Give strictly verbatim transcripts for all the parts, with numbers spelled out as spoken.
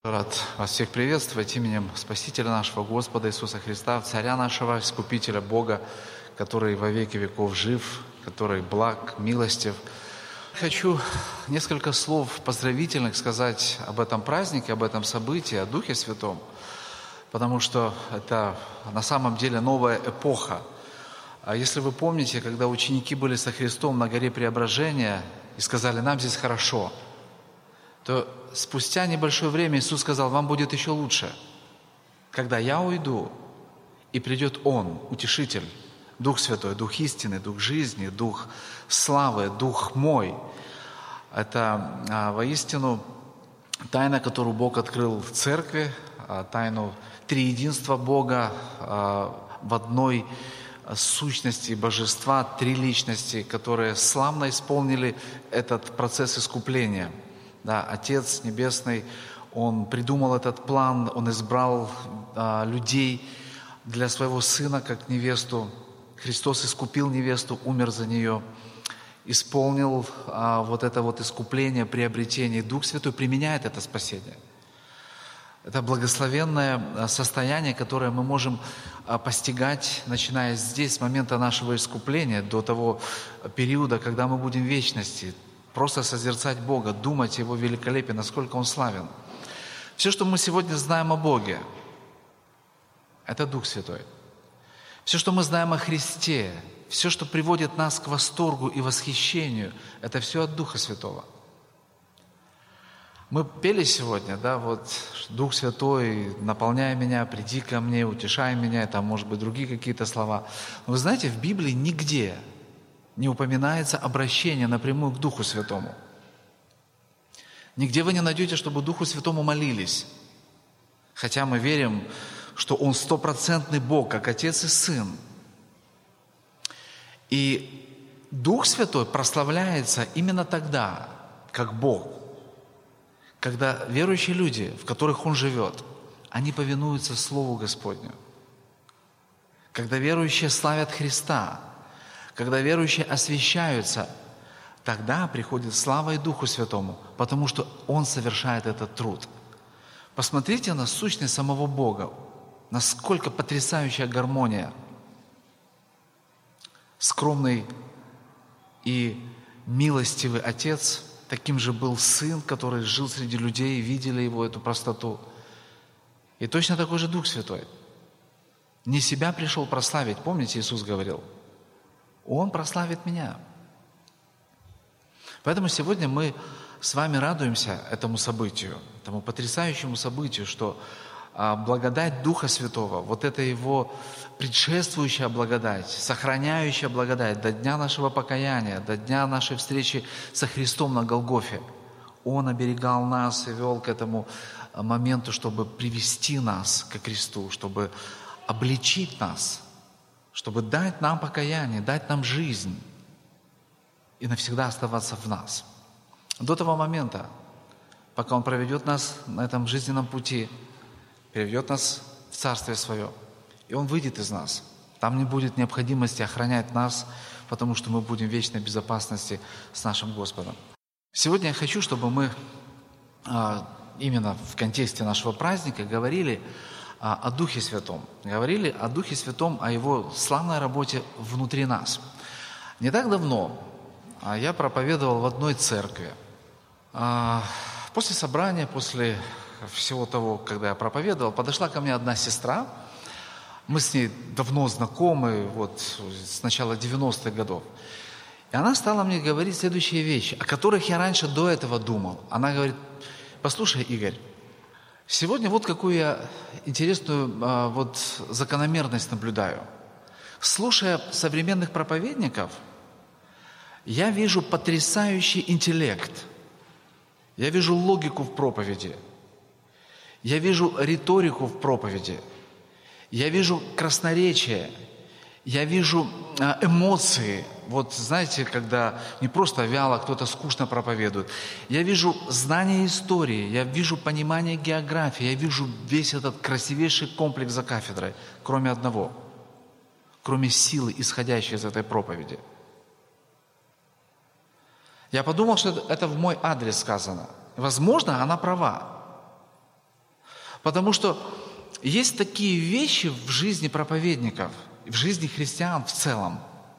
Рад вас всех приветствовать именем Спасителя нашего Господа Иисуса Христа, Царя нашего, Искупителя Бога, который во веки веков жив, который благ, милостив. Хочу несколько слов поздравительных сказать об этом празднике, об этом событии, о Духе Святом, потому что это на самом деле новая эпоха. А если вы помните, когда ученики были со Христом на горе Преображения и сказали: «Нам здесь хорошо», то спустя небольшое время Иисус сказал: «Вам будет еще лучше, когда я уйду, и придет Он, Утешитель, Дух Святой, Дух истины, Дух жизни, Дух славы, Дух мой». Это а, воистину тайна, которую Бог открыл в церкви, а, тайну триединства Бога а, в одной сущности божества, три личности, которые славно исполнили этот процесс искупления. Да, Отец Небесный, Он придумал этот план, Он избрал а, людей для своего Сына как невесту. Христос искупил невесту, умер за нее, исполнил а, вот это вот искупление, приобретение. Дух Святой применяет это спасение. Это благословенное состояние, которое мы можем а, постигать, начиная здесь, с момента нашего искупления, до того периода, когда мы будем в вечности. Просто созерцать Бога, думать о Его великолепии, насколько Он славен. Все, что мы сегодня знаем о Боге, это Дух Святой. Все, что мы знаем о Христе, все, что приводит нас к восторгу и восхищению, это все от Духа Святого. Мы пели сегодня, да, вот Дух Святой, наполняй меня, приди ко мне, утешай меня, там, может быть, другие какие-то слова. Но вы знаете, в Библии нигде не упоминается обращение напрямую к Духу Святому. Нигде вы не найдете, чтобы Духу Святому молились. Хотя мы верим, что Он стопроцентный Бог, как Отец и Сын. И Дух Святой прославляется именно тогда, как Бог, когда верующие люди, в которых Он живет, они повинуются Слову Господню. Когда верующие славят Христа, когда верующие освящаются, тогда приходит слава и Духу Святому, потому что Он совершает этот труд. Посмотрите на сущность самого Бога, насколько потрясающая гармония. Скромный и милостивый Отец, таким же был Сын, который жил среди людей, видели Его, эту простоту. И точно такой же Дух Святой. Не себя пришел прославить, помните, Иисус говорил: Он прославит меня. Поэтому сегодня мы с вами радуемся этому событию, этому потрясающему событию, что а, благодать Духа Святого, вот это Его предшествующая благодать, сохраняющая благодать до дня нашего покаяния, до дня нашей встречи со Христом на Голгофе, Он оберегал нас и вел к этому моменту, чтобы привести нас ко кресту, чтобы обличить нас, чтобы дать нам покаяние, дать нам жизнь и навсегда оставаться в нас. До того момента, пока Он проведет нас на этом жизненном пути, приведет нас в Царствие Свое, и Он выйдет из нас. Там не будет необходимости охранять нас, потому что мы будем в вечной безопасности с нашим Господом. Сегодня я хочу, чтобы мы именно в контексте нашего праздника говорили о Духе Святом. Говорили о Духе Святом, о Его славной работе внутри нас. Не так давно я проповедовал в одной церкви. После собрания, после всего того, когда я проповедовал, подошла ко мне одна сестра. Мы с ней давно знакомы, вот с начала девяностых годов. И она стала мне говорить следующие вещи, о которых я раньше до этого думал. Она говорит: послушай, Игорь, сегодня вот какую я интересную а, вот закономерность наблюдаю. Слушая современных проповедников, я вижу потрясающий интеллект. Я вижу логику в проповеди. Я вижу риторику в проповеди. Я вижу красноречие. Я вижу а, эмоции. Вот знаете, когда не просто вяло кто-то скучно проповедует. Я вижу знание истории, я вижу понимание географии, я вижу весь этот красивейший комплекс за кафедрой, кроме одного, кроме силы, исходящей из этой проповеди. Я подумал, что это в мой адрес сказано. Возможно, она права. Потому что есть такие вещи в жизни проповедников, в жизни христиан в целом,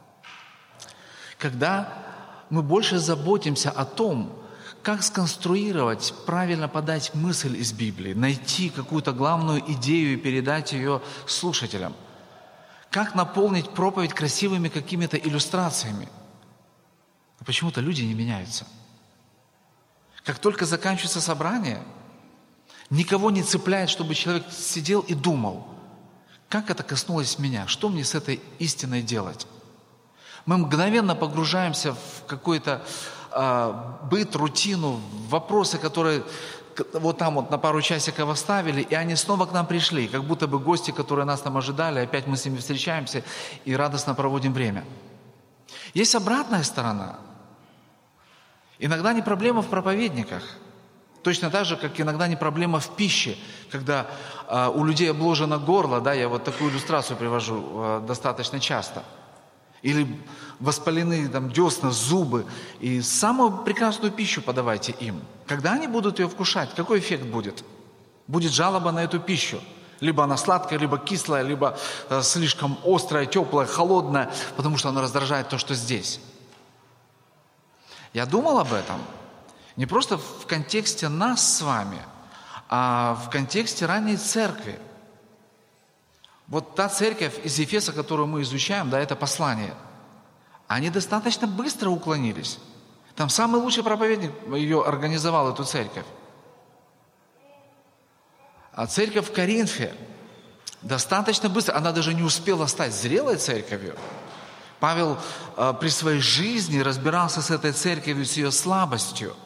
когда мы больше заботимся о том, как сконструировать, правильно подать мысль из Библии, найти какую-то главную идею и передать ее слушателям. Как наполнить проповедь красивыми какими-то иллюстрациями. Но почему-то люди не меняются. Как только заканчивается собрание, никого не цепляет, чтобы человек сидел и думал, как это коснулось меня, что мне с этой истиной делать. Мы мгновенно погружаемся в какой-то э, быт, рутину, в вопросы, которые вот там вот на пару часиков оставили, и они снова к нам пришли, как будто бы гости, которые нас там ожидали, опять мы с ними встречаемся и радостно проводим время. Есть обратная сторона. Иногда не проблема в проповедниках. Точно так же, как иногда не проблема в пище, когда э, у людей обложено горло, да, я вот такую иллюстрацию привожу э, достаточно часто. Или воспалены там десна, зубы. И самую прекрасную пищу подавайте им. Когда они будут ее вкушать, какой эффект будет? Будет жалоба на эту пищу. Либо она сладкая, либо кислая, либо э, слишком острая, теплая, холодная, потому что она раздражает то, что здесь. Я думал об этом. Не просто в контексте нас с вами, а в контексте ранней церкви. Вот та церковь из Ефеса, которую мы изучаем, да, это послание. Они достаточно быстро уклонились. Там самый лучший проповедник ее организовал, эту церковь. А церковь в Коринфе достаточно быстро, она даже не успела стать зрелой церковью. Павел э, при своей жизни разбирался с этой церковью, с ее слабостью.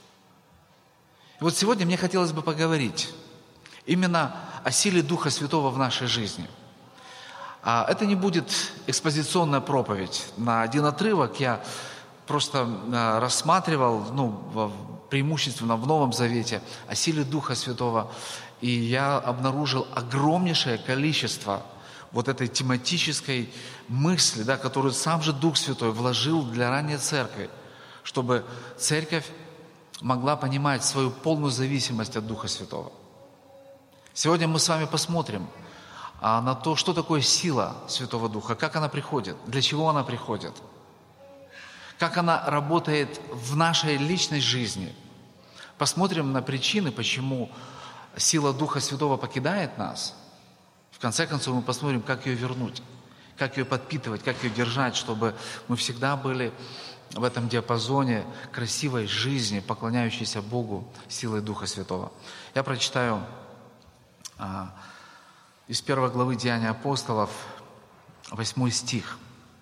И вот сегодня мне хотелось бы поговорить именно о силе Духа Святого в нашей жизни. А это не будет экспозиционная проповедь. На один отрывок я просто а, рассматривал, ну, преимущественно в Новом Завете, о силе Духа Святого. И я обнаружил огромнейшее количество вот этой тематической мысли, да, которую сам же Дух Святой вложил для ранней церкви, чтобы церковь могла понимать свою полную зависимость от Духа Святого. Сегодня мы с вами посмотрим а, на то, что такое сила Святого Духа, как она приходит, для чего она приходит, как она работает в нашей личной жизни. Посмотрим на причины, почему сила Духа Святого покидает нас. В конце концов, мы посмотрим, как ее вернуть, как ее подпитывать, как ее держать, чтобы мы всегда были в этом диапазоне красивой жизни, поклоняющейся Богу силой Духа Святого. Я прочитаю а, из первой главы Деяния апостолов, восьмой стих.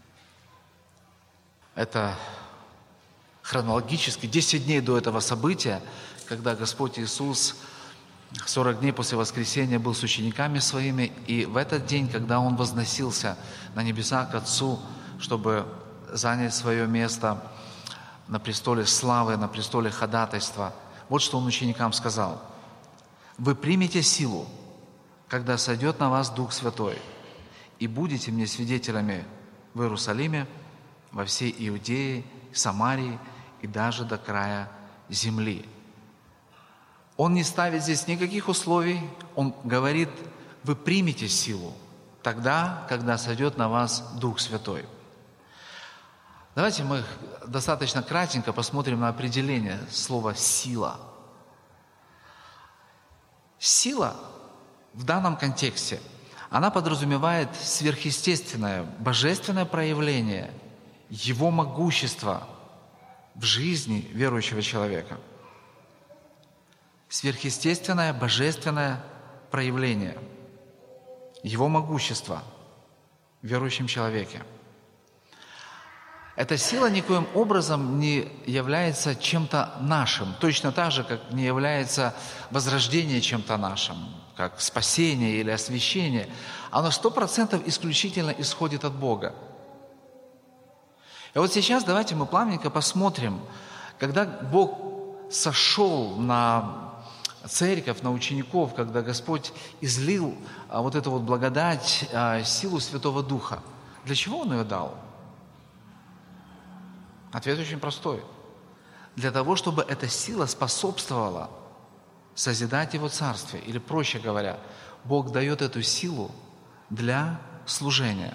Это хронологически десять дней до этого события, когда Господь Иисус сорок дней после воскресения был с учениками своими, и в этот день, когда Он возносился на небеса к Отцу, чтобы занять свое место на престоле славы, на престоле ходатайства, вот что Он ученикам сказал: «Вы примете силу, когда сойдет на вас Дух Святой, и будете мне свидетелями в Иерусалиме, во всей Иудее, Самарии и даже до края земли». Он не ставит здесь никаких условий, Он говорит: вы примете силу тогда, когда сойдет на вас Дух Святой. Давайте мы достаточно кратенько посмотрим на определение слова «сила». Сила в данном контексте, она подразумевает сверхъестественное, божественное проявление Его могущества в жизни верующего человека. Сверхъестественное, божественное проявление Его могущества в верующем человеке. Эта сила никоим образом не является чем-то нашим, точно так же, как не является возрождение чем-то нашим, как спасение или освящение. Оно сто процентов исключительно исходит от Бога. И вот сейчас давайте мы плавненько посмотрим, когда Бог сошел на церковь, на учеников, когда Господь излил а, вот эту вот благодать, а, силу Святого Духа. Для чего Он ее дал? Ответ очень простой. Для того, чтобы эта сила способствовала созидать Его Царствие. Или, проще говоря, Бог дает эту силу для служения.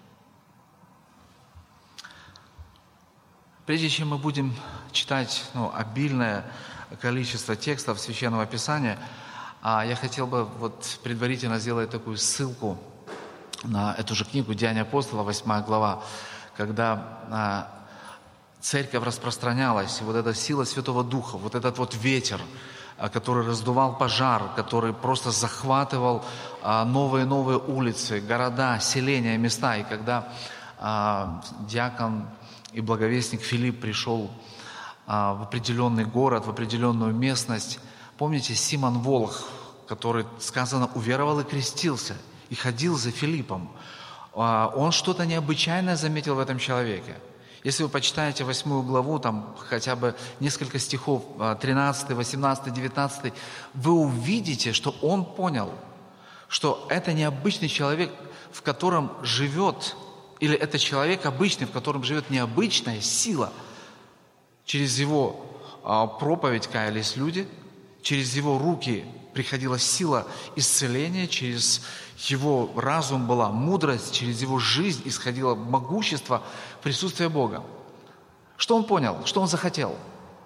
Прежде чем мы будем читать ну, обильное количество текстов Священного Писания, я хотел бы вот предварительно сделать такую ссылку на эту же книгу «Деяния апостола», восьмая глава, когда церковь распространялась, и вот эта сила Святого Духа, вот этот вот ветер, который раздувал пожар, который просто захватывал новые-новые улицы, города, селения, места. И когда диакон и благовестник Филипп пришел в определенный город, в определенную местность, помните, Симон Волх, который, сказано, уверовал и крестился, и ходил за Филиппом, он что-то необычайное заметил в этом человеке. Если вы почитаете восьмую главу, там хотя бы несколько стихов, тринадцатый, восемнадцатый, девятнадцатый, вы увидите, что он понял, что это необычный человек, в котором живет, или это человек обычный, в котором живет необычная сила. Через его проповедь каялись люди, через его руки приходила сила исцеления, через его разум была мудрость, через его жизнь исходило могущество присутствия Бога. Что он понял? Что он захотел?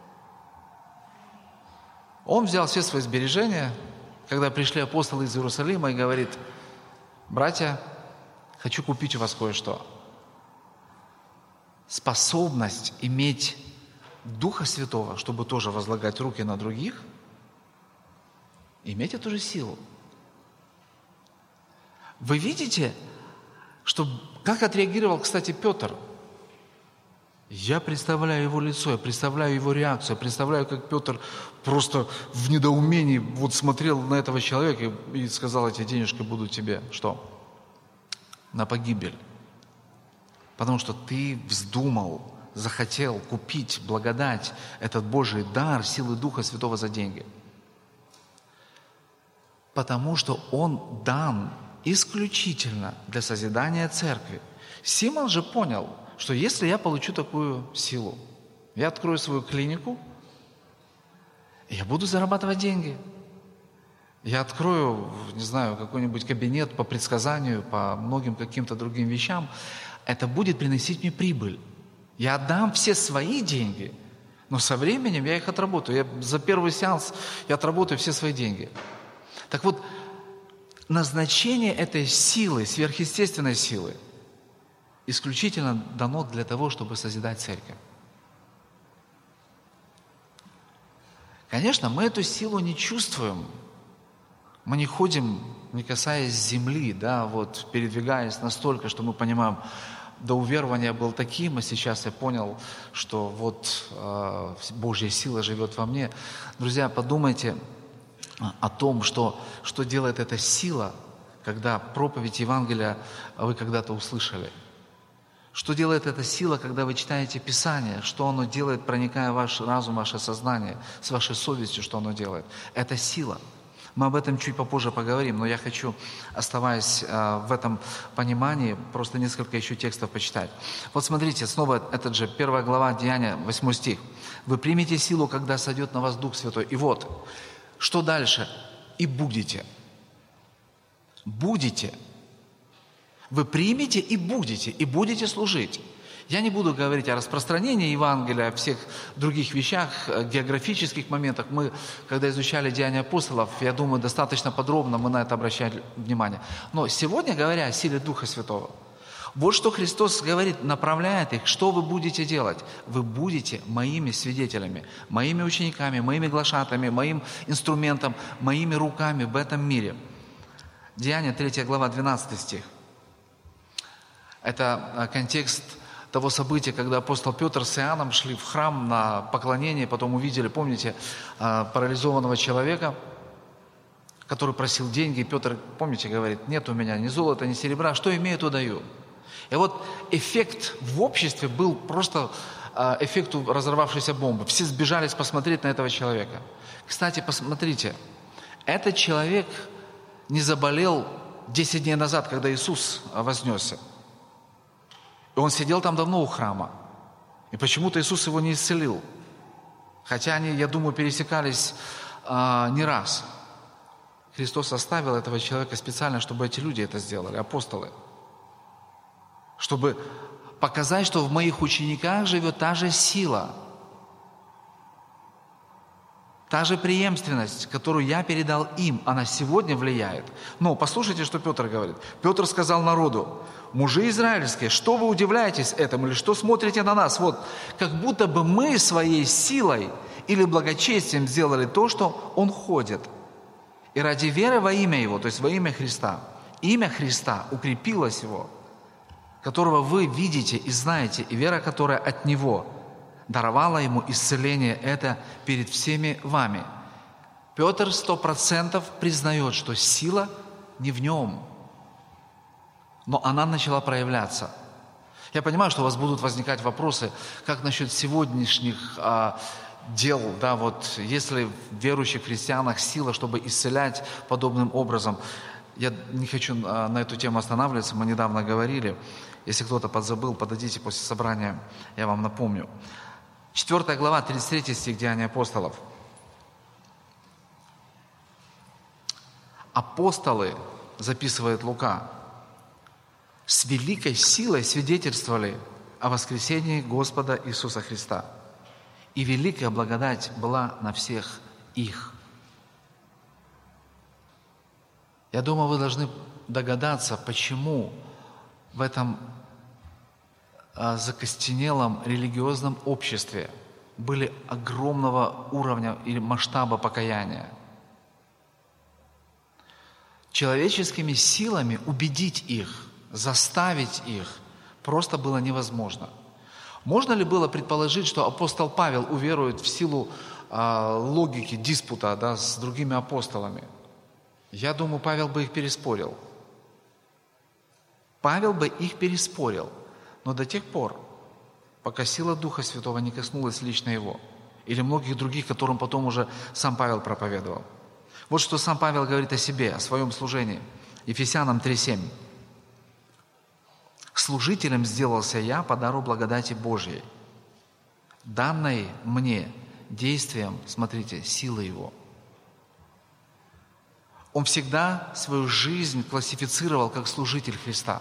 Он взял все свои сбережения, когда пришли апостолы из Иерусалима, и говорит: братья, хочу купить у вас кое-что. Способность иметь Духа Святого, чтобы тоже возлагать руки на других, иметь эту же силу. Вы видите, что, как отреагировал, кстати, Петр? Я представляю его лицо, я представляю его реакцию, я представляю, как Петр просто в недоумении вот смотрел на этого человека и сказал: эти денежки будут тебе что? На погибель. Потому что ты вздумал, захотел купить благодать, этот Божий дар, силы Духа Святого за деньги. Потому что он дан исключительно для созидания церкви. Симон же понял, что если я получу такую силу, я открою свою клинику, я буду зарабатывать деньги. Я открою, не знаю, какой-нибудь кабинет по предсказанию, по многим каким-то другим вещам. Это будет приносить мне прибыль. Я отдам все свои деньги, но со временем я их отработаю. Я за первый сеанс я отработаю все свои деньги. Так вот, назначение этой силы, сверхъестественной силы, исключительно дано для того, чтобы созидать церковь. Конечно, мы эту силу не чувствуем. Мы не ходим, не касаясь земли, да, вот, передвигаясь настолько, что мы понимаем, до уверования был таким, а сейчас я понял, что вот э, Божья сила живет во мне. Друзья, подумайте о том, что, что делает эта сила, когда проповедь Евангелия вы когда-то услышали. Что делает эта сила, когда вы читаете Писание? Что оно делает, проникая в ваш разум, в ваше сознание, с вашей совестью, что оно делает? Это сила. Мы об этом чуть попозже поговорим, но я хочу, оставаясь э, в этом понимании, просто несколько еще текстов почитать. Вот смотрите, снова этот же, первая глава Деяния, восьмой стих. «Вы примете силу, когда сойдет на вас Дух Святой». И вот, что дальше? «И будете». Будете. Вы примете и будете, и будете служить. Я не буду говорить о распространении Евангелия, о всех других вещах, географических моментах. Мы, когда изучали Деяния апостолов, я думаю, достаточно подробно мы на это обращали внимание. Но сегодня, говоря о силе Духа Святого, вот что Христос говорит, направляет их, что вы будете делать. Вы будете моими свидетелями, моими учениками, моими глашатами, моим инструментом, моими руками в этом мире. Деяния, третья глава, двенадцатый стих. Это контекст того события, когда апостол Петр с Иоанном шли в храм на поклонение, потом увидели, помните, парализованного человека, который просил деньги. Петр, помните, говорит: нет у меня ни золота, ни серебра, что имею, то даю. И вот эффект в обществе был просто эффекту разорвавшейся бомбы. Все сбежались посмотреть на этого человека. Кстати, посмотрите, этот человек не заболел десять дней назад, когда Иисус вознесся. И он сидел там давно у храма. И почему-то Иисус его не исцелил. Хотя они, я думаю, пересекались а, не раз. Христос оставил этого человека специально, чтобы эти люди это сделали, апостолы. Чтобы показать, что в моих учениках живет та же сила, та же преемственность, которую я передал им, она сегодня влияет. Но послушайте, что Петр говорит. Петр сказал народу: мужи израильские, что вы удивляетесь этому, или что смотрите на нас? Вот, как будто бы мы своей силой или благочестием сделали то, что он ходит. И ради веры во имя Его, то есть во имя Христа, имя Христа укрепилось Его, которого вы видите и знаете, и вера, которая от Него, даровала Ему исцеление это перед всеми вами. Петр сто процентов признает, что сила не в нем, но она начала проявляться. Я понимаю, что у вас будут возникать вопросы, как насчет сегодняшних а, дел, да, вот если в верующих христианах сила, чтобы исцелять подобным образом. Я не хочу а, на эту тему останавливаться, мы недавно говорили. Если кто-то подзабыл, подойдите после собрания, я вам напомню. четвёртая глава, тридцать третий стих Деяния апостолов. Апостолы, записывает Лука, с великой силой свидетельствовали о воскресении Господа Иисуса Христа. И великая благодать была на всех их. Я думаю, вы должны догадаться, почему в этом закостенелом религиозном обществе были огромного уровня или масштаба покаяния. Человеческими силами убедить их, заставить их просто было невозможно. Можно ли было предположить, что апостол Павел уверует в силу э, логики диспута, да, с другими апостолами? Я думаю, Павел бы их переспорил. Павел бы их переспорил, но до тех пор, пока сила Духа Святого не коснулась лично его, или многих других, которым потом уже сам Павел проповедовал. Вот что сам Павел говорит о себе, о своем служении. Ефесянам три семь. «Служителем сделался я по дару благодати Божьей, данной мне действием, смотрите, силы Его». Он всегда свою жизнь классифицировал как служитель Христа.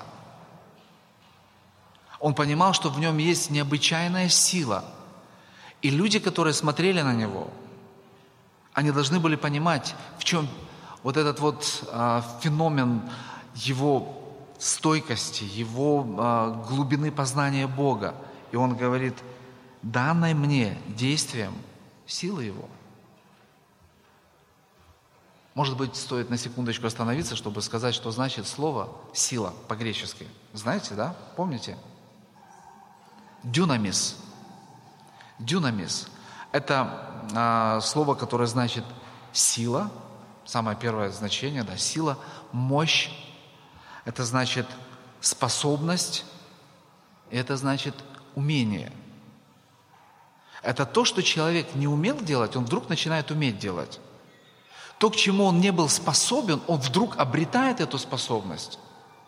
Он понимал, что в нем есть необычайная сила. И люди, которые смотрели на него, они должны были понимать, в чем вот этот вот а, феномен его стойкости, его а, глубины познания Бога. И он говорит: данной мне действием силы Его. Может быть, стоит на секундочку остановиться, чтобы сказать, что значит слово «сила» по-гречески. Знаете, да? Помните? Дюнамис. Дюнамис. Это а, слово, которое значит сила, самое первое значение, да, сила, мощь. Это значит способность, и это значит умение. Это то, что человек не умел делать, он вдруг начинает уметь делать. То, к чему он не был способен, он вдруг обретает эту способность.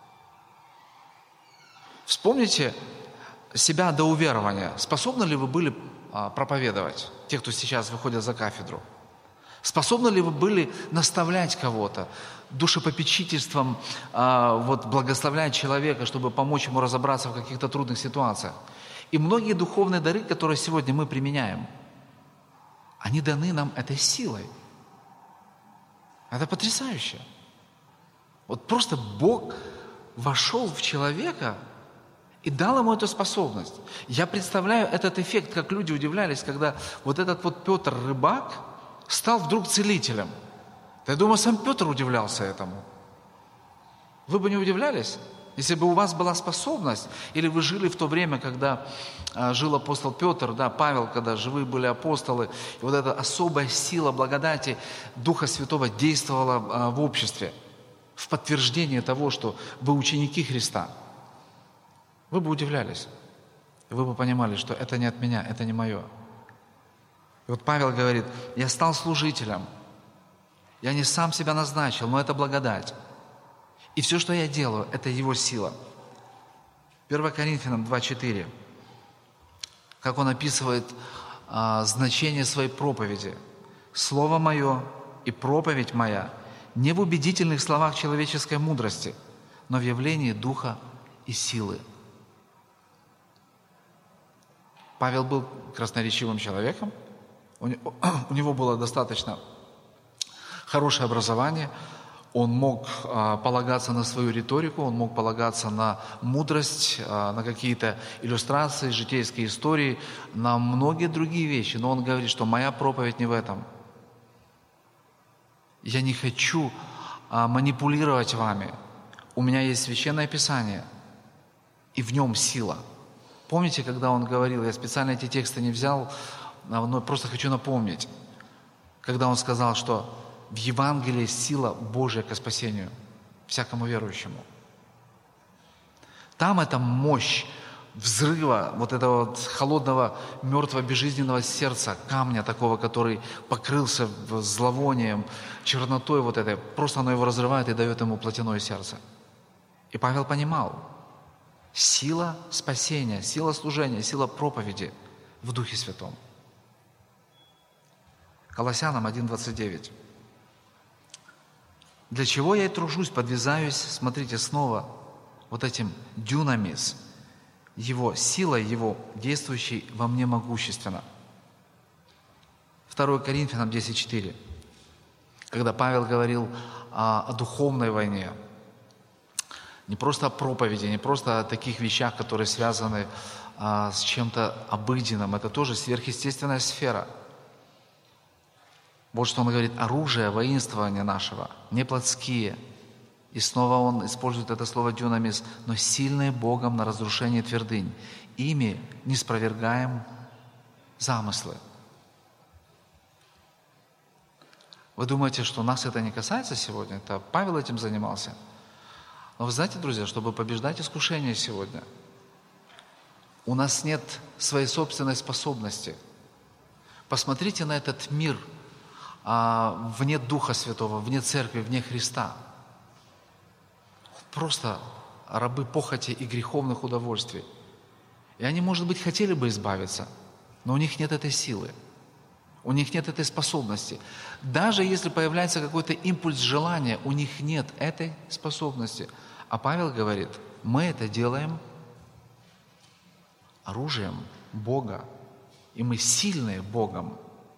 Вспомните себя до уверования. Способны ли вы были а, проповедовать, те, кто сейчас выходят за кафедру? Способны ли вы были наставлять кого-то, душепопечительством а, вот, благословлять человека, чтобы помочь ему разобраться в каких-то трудных ситуациях? И многие духовные дары, которые сегодня мы применяем, они даны нам этой силой. Это потрясающе. Вот просто Бог вошел в человека и дал ему эту способность. Я представляю этот эффект, как люди удивлялись, когда вот этот вот Петр, рыбак, стал вдруг целителем. Я думаю, сам Петр удивлялся этому. Вы бы не удивлялись, если бы у вас была способность, или вы жили в то время, когда а, жил апостол Петр, да, Павел, когда живые были апостолы, и вот эта особая сила благодати Духа Святого действовала а, в обществе, в подтверждение того, что вы ученики Христа. Вы бы удивлялись, вы бы понимали, что это не от меня, это не мое. И вот Павел говорит: я стал служителем, я не сам себя назначил, но это благодать. И все, что я делаю, это Его сила. первое Коринфянам два четыре. Как он описывает а, значение своей проповеди. Слово мое и проповедь моя не в убедительных словах человеческой мудрости, но в явлении духа и силы». Павел был красноречивым человеком, у него было достаточно хорошее образование, он мог полагаться на свою риторику, он мог полагаться на мудрость, на какие-то иллюстрации, житейские истории, на многие другие вещи. Но он говорит, что моя проповедь не в этом. Я не хочу манипулировать вами. У меня есть Священное Писание, и в нем сила. Помните, когда он говорил, я специально эти тексты не взял, но просто хочу напомнить, когда он сказал, что в Евангелии сила Божия ко спасению всякому верующему. Там эта мощь взрыва вот этого вот холодного, мертвого, безжизненного сердца, камня такого, который покрылся зловонием, чернотой вот этой, просто оно его разрывает и дает ему плотяное сердце. И Павел понимал, сила спасения, сила служения, сила проповеди в Духе Святом. Колоссянам один двадцать девять. «Для чего я и тружусь, подвязаюсь, смотрите, снова вот этим дюнамис, его силой, его действующей во мне могущественно». второе Коринфянам десять четыре. Когда Павел говорил о, о духовной войне, не просто о проповеди, не просто о таких вещах, которые связаны а, с чем-то обыденным, это тоже сверхъестественная сфера. Вот что он говорит: оружие воинствования нашего не плотские. И снова он использует это слово дюнамис, но сильные Богом на разрушение твердынь. Ими не спровергаем замыслы. Вы думаете, что нас это не касается сегодня? Это Павел этим занимался. Но вы знаете, друзья, чтобы побеждать искушение сегодня, у нас нет своей собственной способности. Посмотрите на этот мир а, вне Духа Святого, вне Церкви, вне Христа. Просто рабы похоти и греховных удовольствий. И они, может быть, хотели бы избавиться, но у них нет этой силы. У них нет этой способности. Даже если появляется какой-то импульс желания, у них нет этой способности. А Павел говорит, мы это делаем оружием Бога, и мы сильные Богом.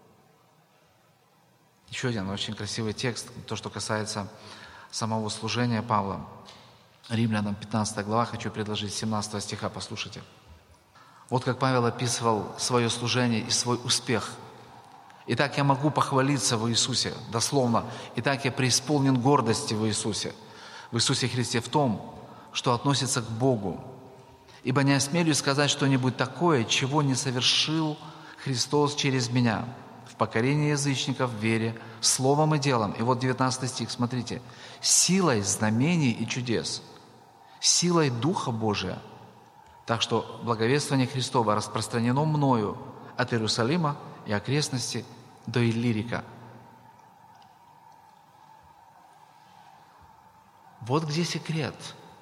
Еще один очень красивый текст, то, что касается самого служения Павла. Римлянам пятнадцатая глава, хочу предложить, семнадцатого стиха, послушайте. Вот как Павел описывал свое служение и свой успех. «Итак, я могу похвалиться в Иисусе», дословно, «Итак, я преисполнен гордости в Иисусе, в Иисусе Христе в том, что относится к Богу. Ибо не осмелюсь сказать что-нибудь такое, чего не совершил Христос через меня, в покорении язычников, в вере, словом и делом». И вот девятнадцатый стих, смотрите. «Силой знамений и чудес, силой Духа Божия, так что благовествование Христово распространено мною от Иерусалима и окрестности до Иллирика». Вот где секрет.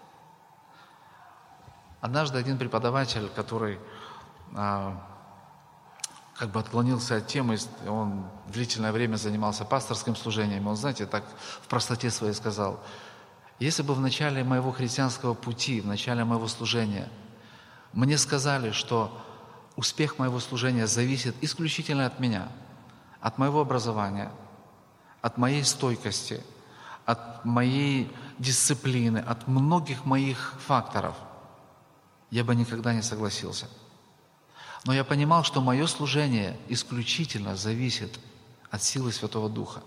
Однажды один преподаватель, который а, как бы отклонился от темы, он длительное время занимался пасторским служением, он, знаете, так в простоте своей сказал: если бы в начале моего христианского пути, в начале моего служения мне сказали, что успех моего служения зависит исключительно от меня, от моего образования, от моей стойкости, от моей дисциплины, от многих моих факторов, я бы никогда не согласился. Но я понимал, что мое служение исключительно зависит от силы Святого Духа.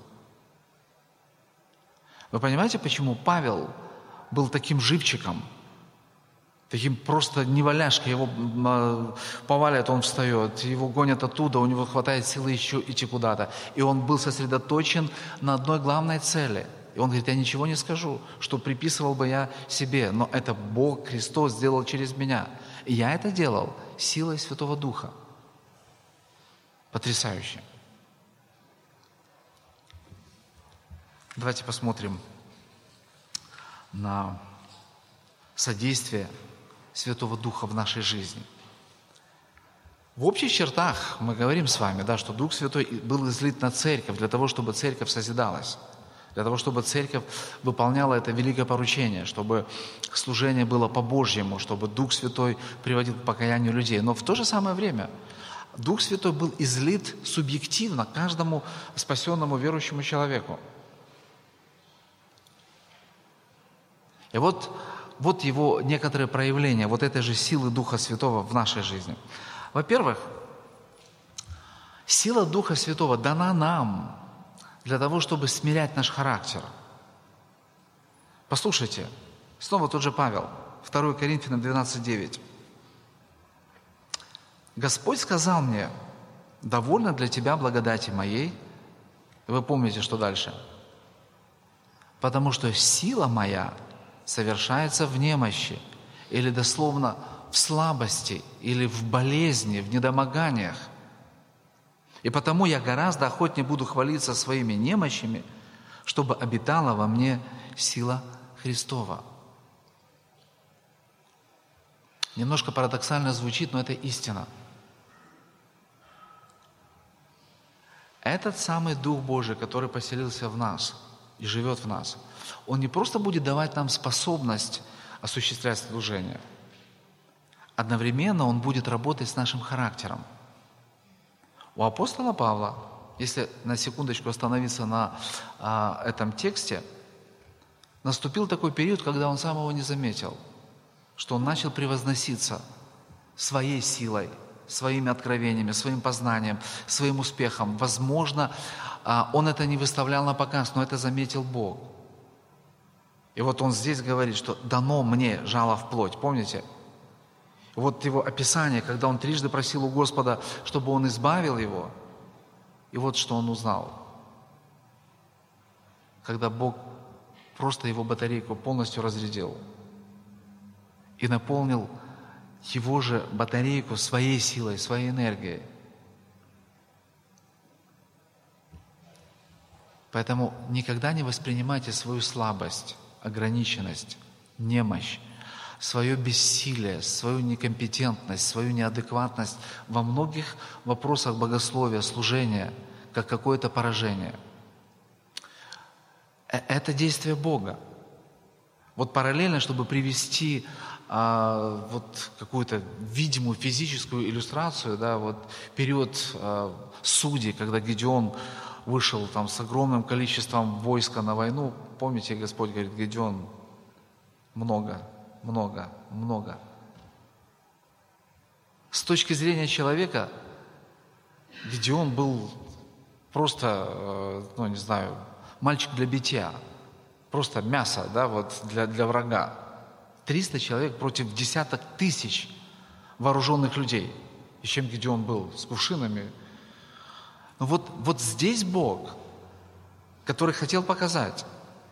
Вы понимаете, почему Павел был таким живчиком, таким просто неваляшкой, его повалят, он встает, его гонят оттуда, у него хватает силы еще идти куда-то. И он был сосредоточен на одной главной цели. И он говорит, я ничего не скажу, что приписывал бы я себе, но это Бог, Христос сделал через меня. И я это делал силой Святого Духа. Потрясающе. Давайте посмотрим на содействие Святого Духа в нашей жизни. В общих чертах мы говорим с вами, да, что Дух Святой был излит на церковь для того, чтобы церковь созидалась, для того, чтобы церковь выполняла это великое поручение, чтобы служение было по-божьему, чтобы Дух Святой приводил к покаянию людей. Но в то же самое время Дух Святой был излит субъективно каждому спасенному верующему человеку. И вот, вот его некоторые проявления, вот этой же силы Духа Святого в нашей жизни. Во-первых, сила Духа Святого дана нам для того, чтобы смирять наш характер. Послушайте, снова тот же Павел, второе Коринфянам двенадцать девять. «Господь сказал мне, довольно для тебя благодати моей». Вы помните, что дальше? «Потому что сила моя совершается в немощи», или дословно в слабости, или в болезни, в недомоганиях. «И потому я гораздо охотнее буду хвалиться своими немощами, чтобы обитала во мне сила Христова». Немножко парадоксально звучит, но это истина. Этот самый Дух Божий, который поселился в нас и живет в нас, Он не просто будет давать нам способность осуществлять служение. Одновременно Он будет работать с нашим характером. У апостола Павла, если на секундочку остановиться на а, этом тексте, наступил такой период, когда он сам его не заметил, что он начал превозноситься своей силой, своими откровениями, своим познанием, своим успехом. Возможно, а, он это не выставлял на показ, но это заметил Бог. И вот он здесь говорит, что «дано мне жало в плоть». Помните? Вот его описание, когда он трижды просил у Господа, чтобы он избавил его, и вот что он узнал. Когда Бог просто его батарейку полностью разрядил и наполнил его же батарейку своей силой, своей энергией. Поэтому никогда не воспринимайте свою слабость, ограниченность, немощь, свое бессилие, свою некомпетентность, свою неадекватность во многих вопросах богословия, служения, как какое-то поражение. Это действие Бога. Вот параллельно, чтобы привести а, вот какую-то видимую физическую иллюстрацию, да, вот период а, судей, когда Гедеон вышел там с огромным количеством войска на войну, помните, Господь говорит: Гедеон, много, много, много. С точки зрения человека, Гедеон был просто, ну не знаю, мальчик для битья, просто мясо, да, вот для, для врага. триста человек против десяток тысяч вооруженных людей. И чем Гедеон был? С кувшинами. Но вот, вот здесь Бог, который хотел показать: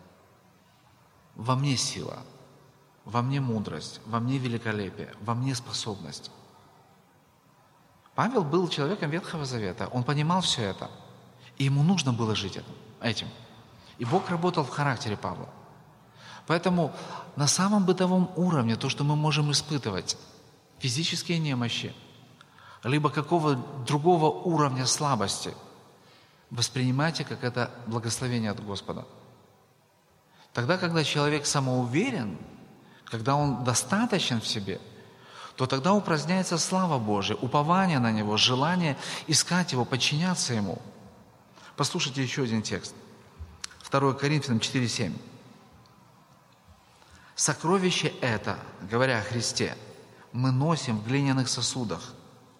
во мне сила, во мне мудрость, во мне великолепие, во мне способность. Павел был человеком Ветхого Завета, он понимал все это, и ему нужно было жить этим. И Бог работал в характере Павла. Поэтому на самом бытовом уровне то, что мы можем испытывать, физические немощи, либо какого другого уровня слабости, воспринимайте как это благословение от Господа. Тогда, когда человек самоуверен, когда он достаточен в себе, то тогда упраздняется слава Божия, упование на Него, желание искать Его, подчиняться Ему. Послушайте еще один текст. второе Коринфянам четыре семь. «Сокровище это, говоря о Христе, мы носим в глиняных сосудах,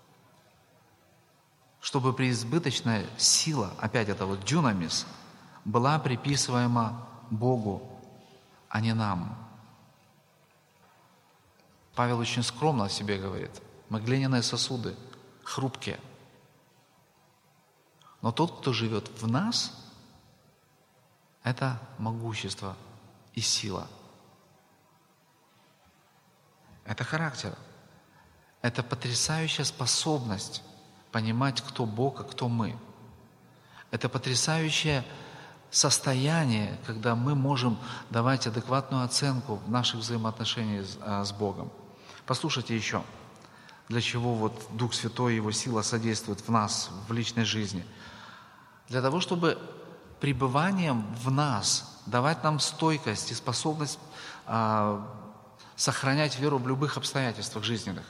чтобы преизбыточная сила, опять это вот дюнамис, была приписываема Богу, а не нам». Павел очень скромно о себе говорит. Мы глиняные сосуды, хрупкие. Но тот, кто живет в нас, это могущество и сила. Это характер. Это потрясающая способность понимать, кто Бог, а кто мы. Это потрясающее состояние, когда мы можем давать адекватную оценку в наших взаимоотношениях с, с Богом. Послушайте еще. Для чего вот Дух Святой и Его сила содействуют в нас, в личной жизни? Для того, чтобы пребыванием в нас давать нам стойкость и способность а, сохранять веру в любых обстоятельствах жизненных.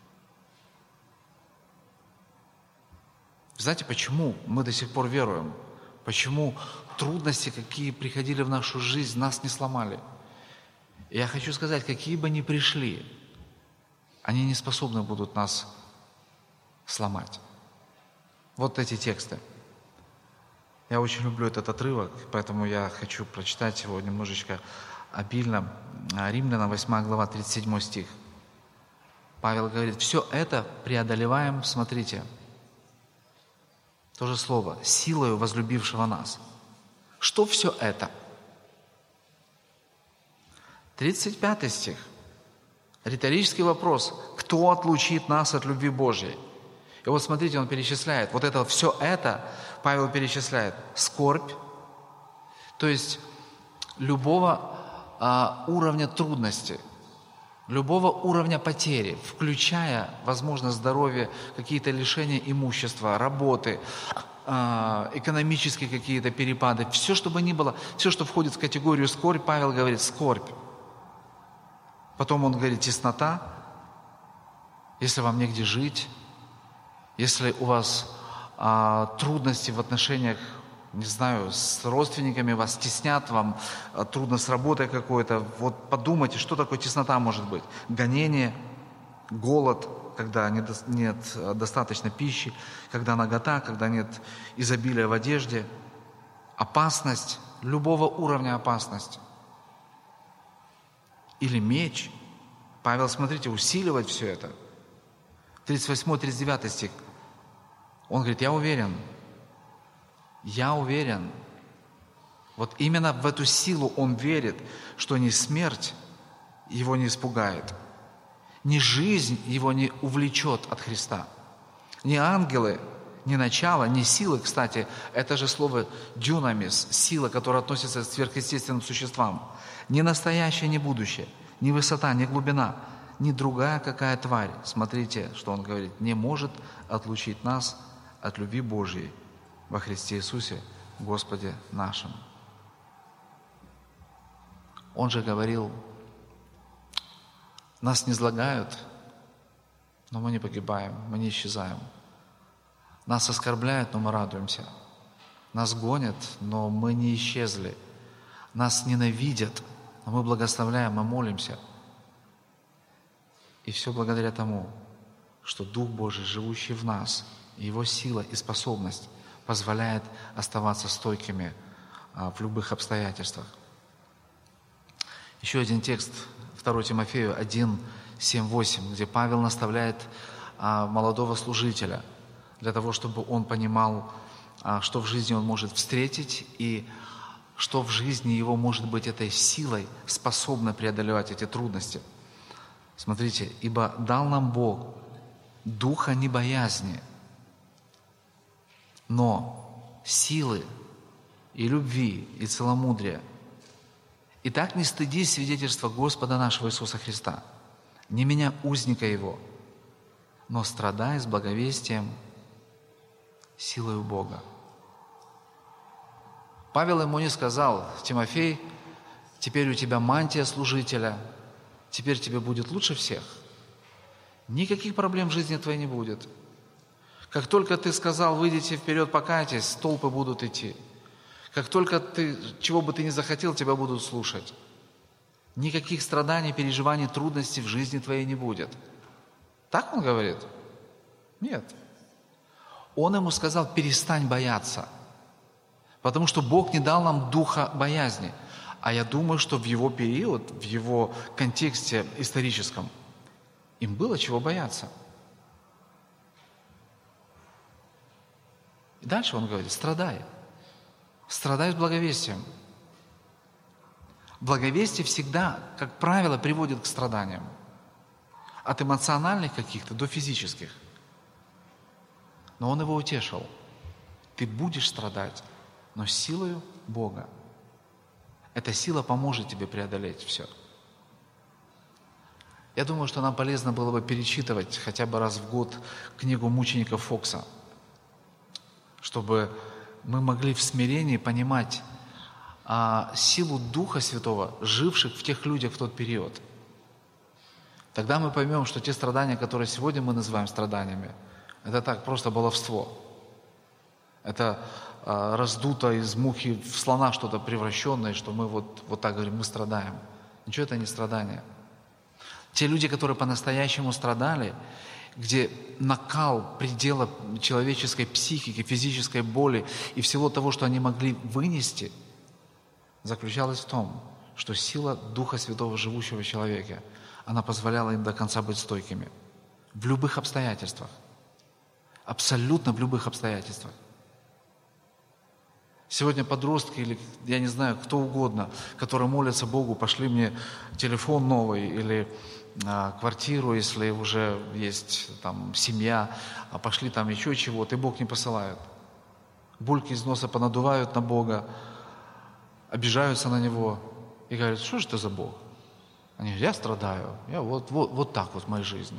Знаете, почему мы до сих пор веруем? Почему трудности, какие приходили в нашу жизнь, нас не сломали? И я хочу сказать, какие бы ни пришли, они не способны будут нас сломать. Вот эти тексты. Я очень люблю этот отрывок, поэтому я хочу прочитать его немножечко обильно. Римлянам восьмая глава, тридцать седьмой стих. Павел говорит, все это преодолеваем, смотрите, то же слово, силою возлюбившего нас. Что все это? тридцать пятый стих. Риторический вопрос. Кто отлучит нас от любви Божьей? И вот смотрите, он перечисляет. Вот это все это Павел перечисляет. Скорбь, то есть любого а, уровня трудности, любого уровня потери, включая, возможно, здоровье, какие-то лишения имущества, работы, а, экономические какие-то перепады. Все, что бы ни было, все, что входит в категорию скорбь, Павел говорит скорбь. Потом он говорит теснота, если вам негде жить, если у вас а, трудности в отношениях, не знаю, с родственниками, вас теснят, вам а, трудно с работой какой-то, вот подумайте, что такое теснота может быть. Гонение, голод, когда нет, нет достаточно пищи, когда нагота, когда нет изобилия в одежде, опасность, любого уровня опасности. Или меч. Павел, смотрите, усиливает все это. тридцать восьмой тридцать девятый стих. Он говорит, я уверен, я уверен. Вот именно в эту силу он верит, что ни смерть его не испугает, ни жизнь его не увлечет от Христа, ни ангелы, ни начало, ни силы, кстати, это же слово «дюнамис», сила, которая относится к сверхъестественным существам, ни настоящее, ни будущее, ни высота, ни глубина, ни другая какая тварь, смотрите, что он говорит, не может отлучить нас от любви Божьей во Христе Иисусе, Господе нашим. Он же говорил, нас не излагают, но мы не погибаем, мы не исчезаем. Нас оскорбляют, но мы радуемся. Нас гонят, но мы не исчезли. Нас ненавидят, но мы благословляем, мы молимся. И все благодаря тому, что Дух Божий, живущий в нас, Его сила и способность позволяет оставаться стойкими в любых обстоятельствах. Еще один текст, второе Тимофею один, семь, восемь, где Павел наставляет молодого служителя для того, чтобы он понимал, что в жизни он может встретить и что в жизни его может быть этой силой, способной преодолевать эти трудности. Смотрите, ибо дал нам Бог духа не боязни, но силы и любви, и целомудрия. Итак, не стыдись свидетельства Господа нашего Иисуса Христа, не меня узника Его, но страдай с благовестием силою Бога. Павел ему не сказал, Тимофей, теперь у тебя мантия служителя, теперь тебе будет лучше всех. Никаких проблем в жизни твоей не будет. Как только ты сказал, выйдите вперед, покайтесь, толпы будут идти. Как только ты, чего бы ты ни захотел, тебя будут слушать. Никаких страданий, переживаний, трудностей в жизни твоей не будет. Так он говорит? Нет. Он ему сказал, перестань бояться. Потому что Бог не дал нам духа боязни. А я думаю, что в его период, в его контексте историческом, им было чего бояться. И дальше он говорит, страдай. Страдай с благовестием. Благовестие всегда, как правило, приводит к страданиям. От эмоциональных каких-то до физических. Но он его утешил. Ты будешь страдать, но силою Бога. Эта сила поможет тебе преодолеть все. Я думаю, что нам полезно было бы перечитывать хотя бы раз в год книгу мученика Фокса, чтобы мы могли в смирении понимать а, силу Духа Святого, живших в тех людях в тот период. Тогда мы поймем, что те страдания, которые сегодня мы называем страданиями, это так, просто баловство. Это а, раздуто из мухи в слона что-то превращенное, что мы вот, вот так говорим, мы страдаем. Ничего, это не страдание. Те люди, которые по-настоящему страдали, где накал предела человеческой психики, физической боли и всего того, что они могли вынести, заключалась в том, что сила Духа Святого, живущего в человеке, она позволяла им до конца быть стойкими. В любых обстоятельствах. Абсолютно в любых обстоятельствах. Сегодня подростки или, я не знаю, кто угодно, которые молятся Богу, пошли мне телефон новый или а, квартиру, если уже есть там семья, а пошли там еще чего-то, и Бог не посылает. Бульки из носа понадувают на Бога, обижаются на Него и говорят, что же это за Бог? Они говорят, я страдаю, я вот, вот, вот так вот в моей жизни.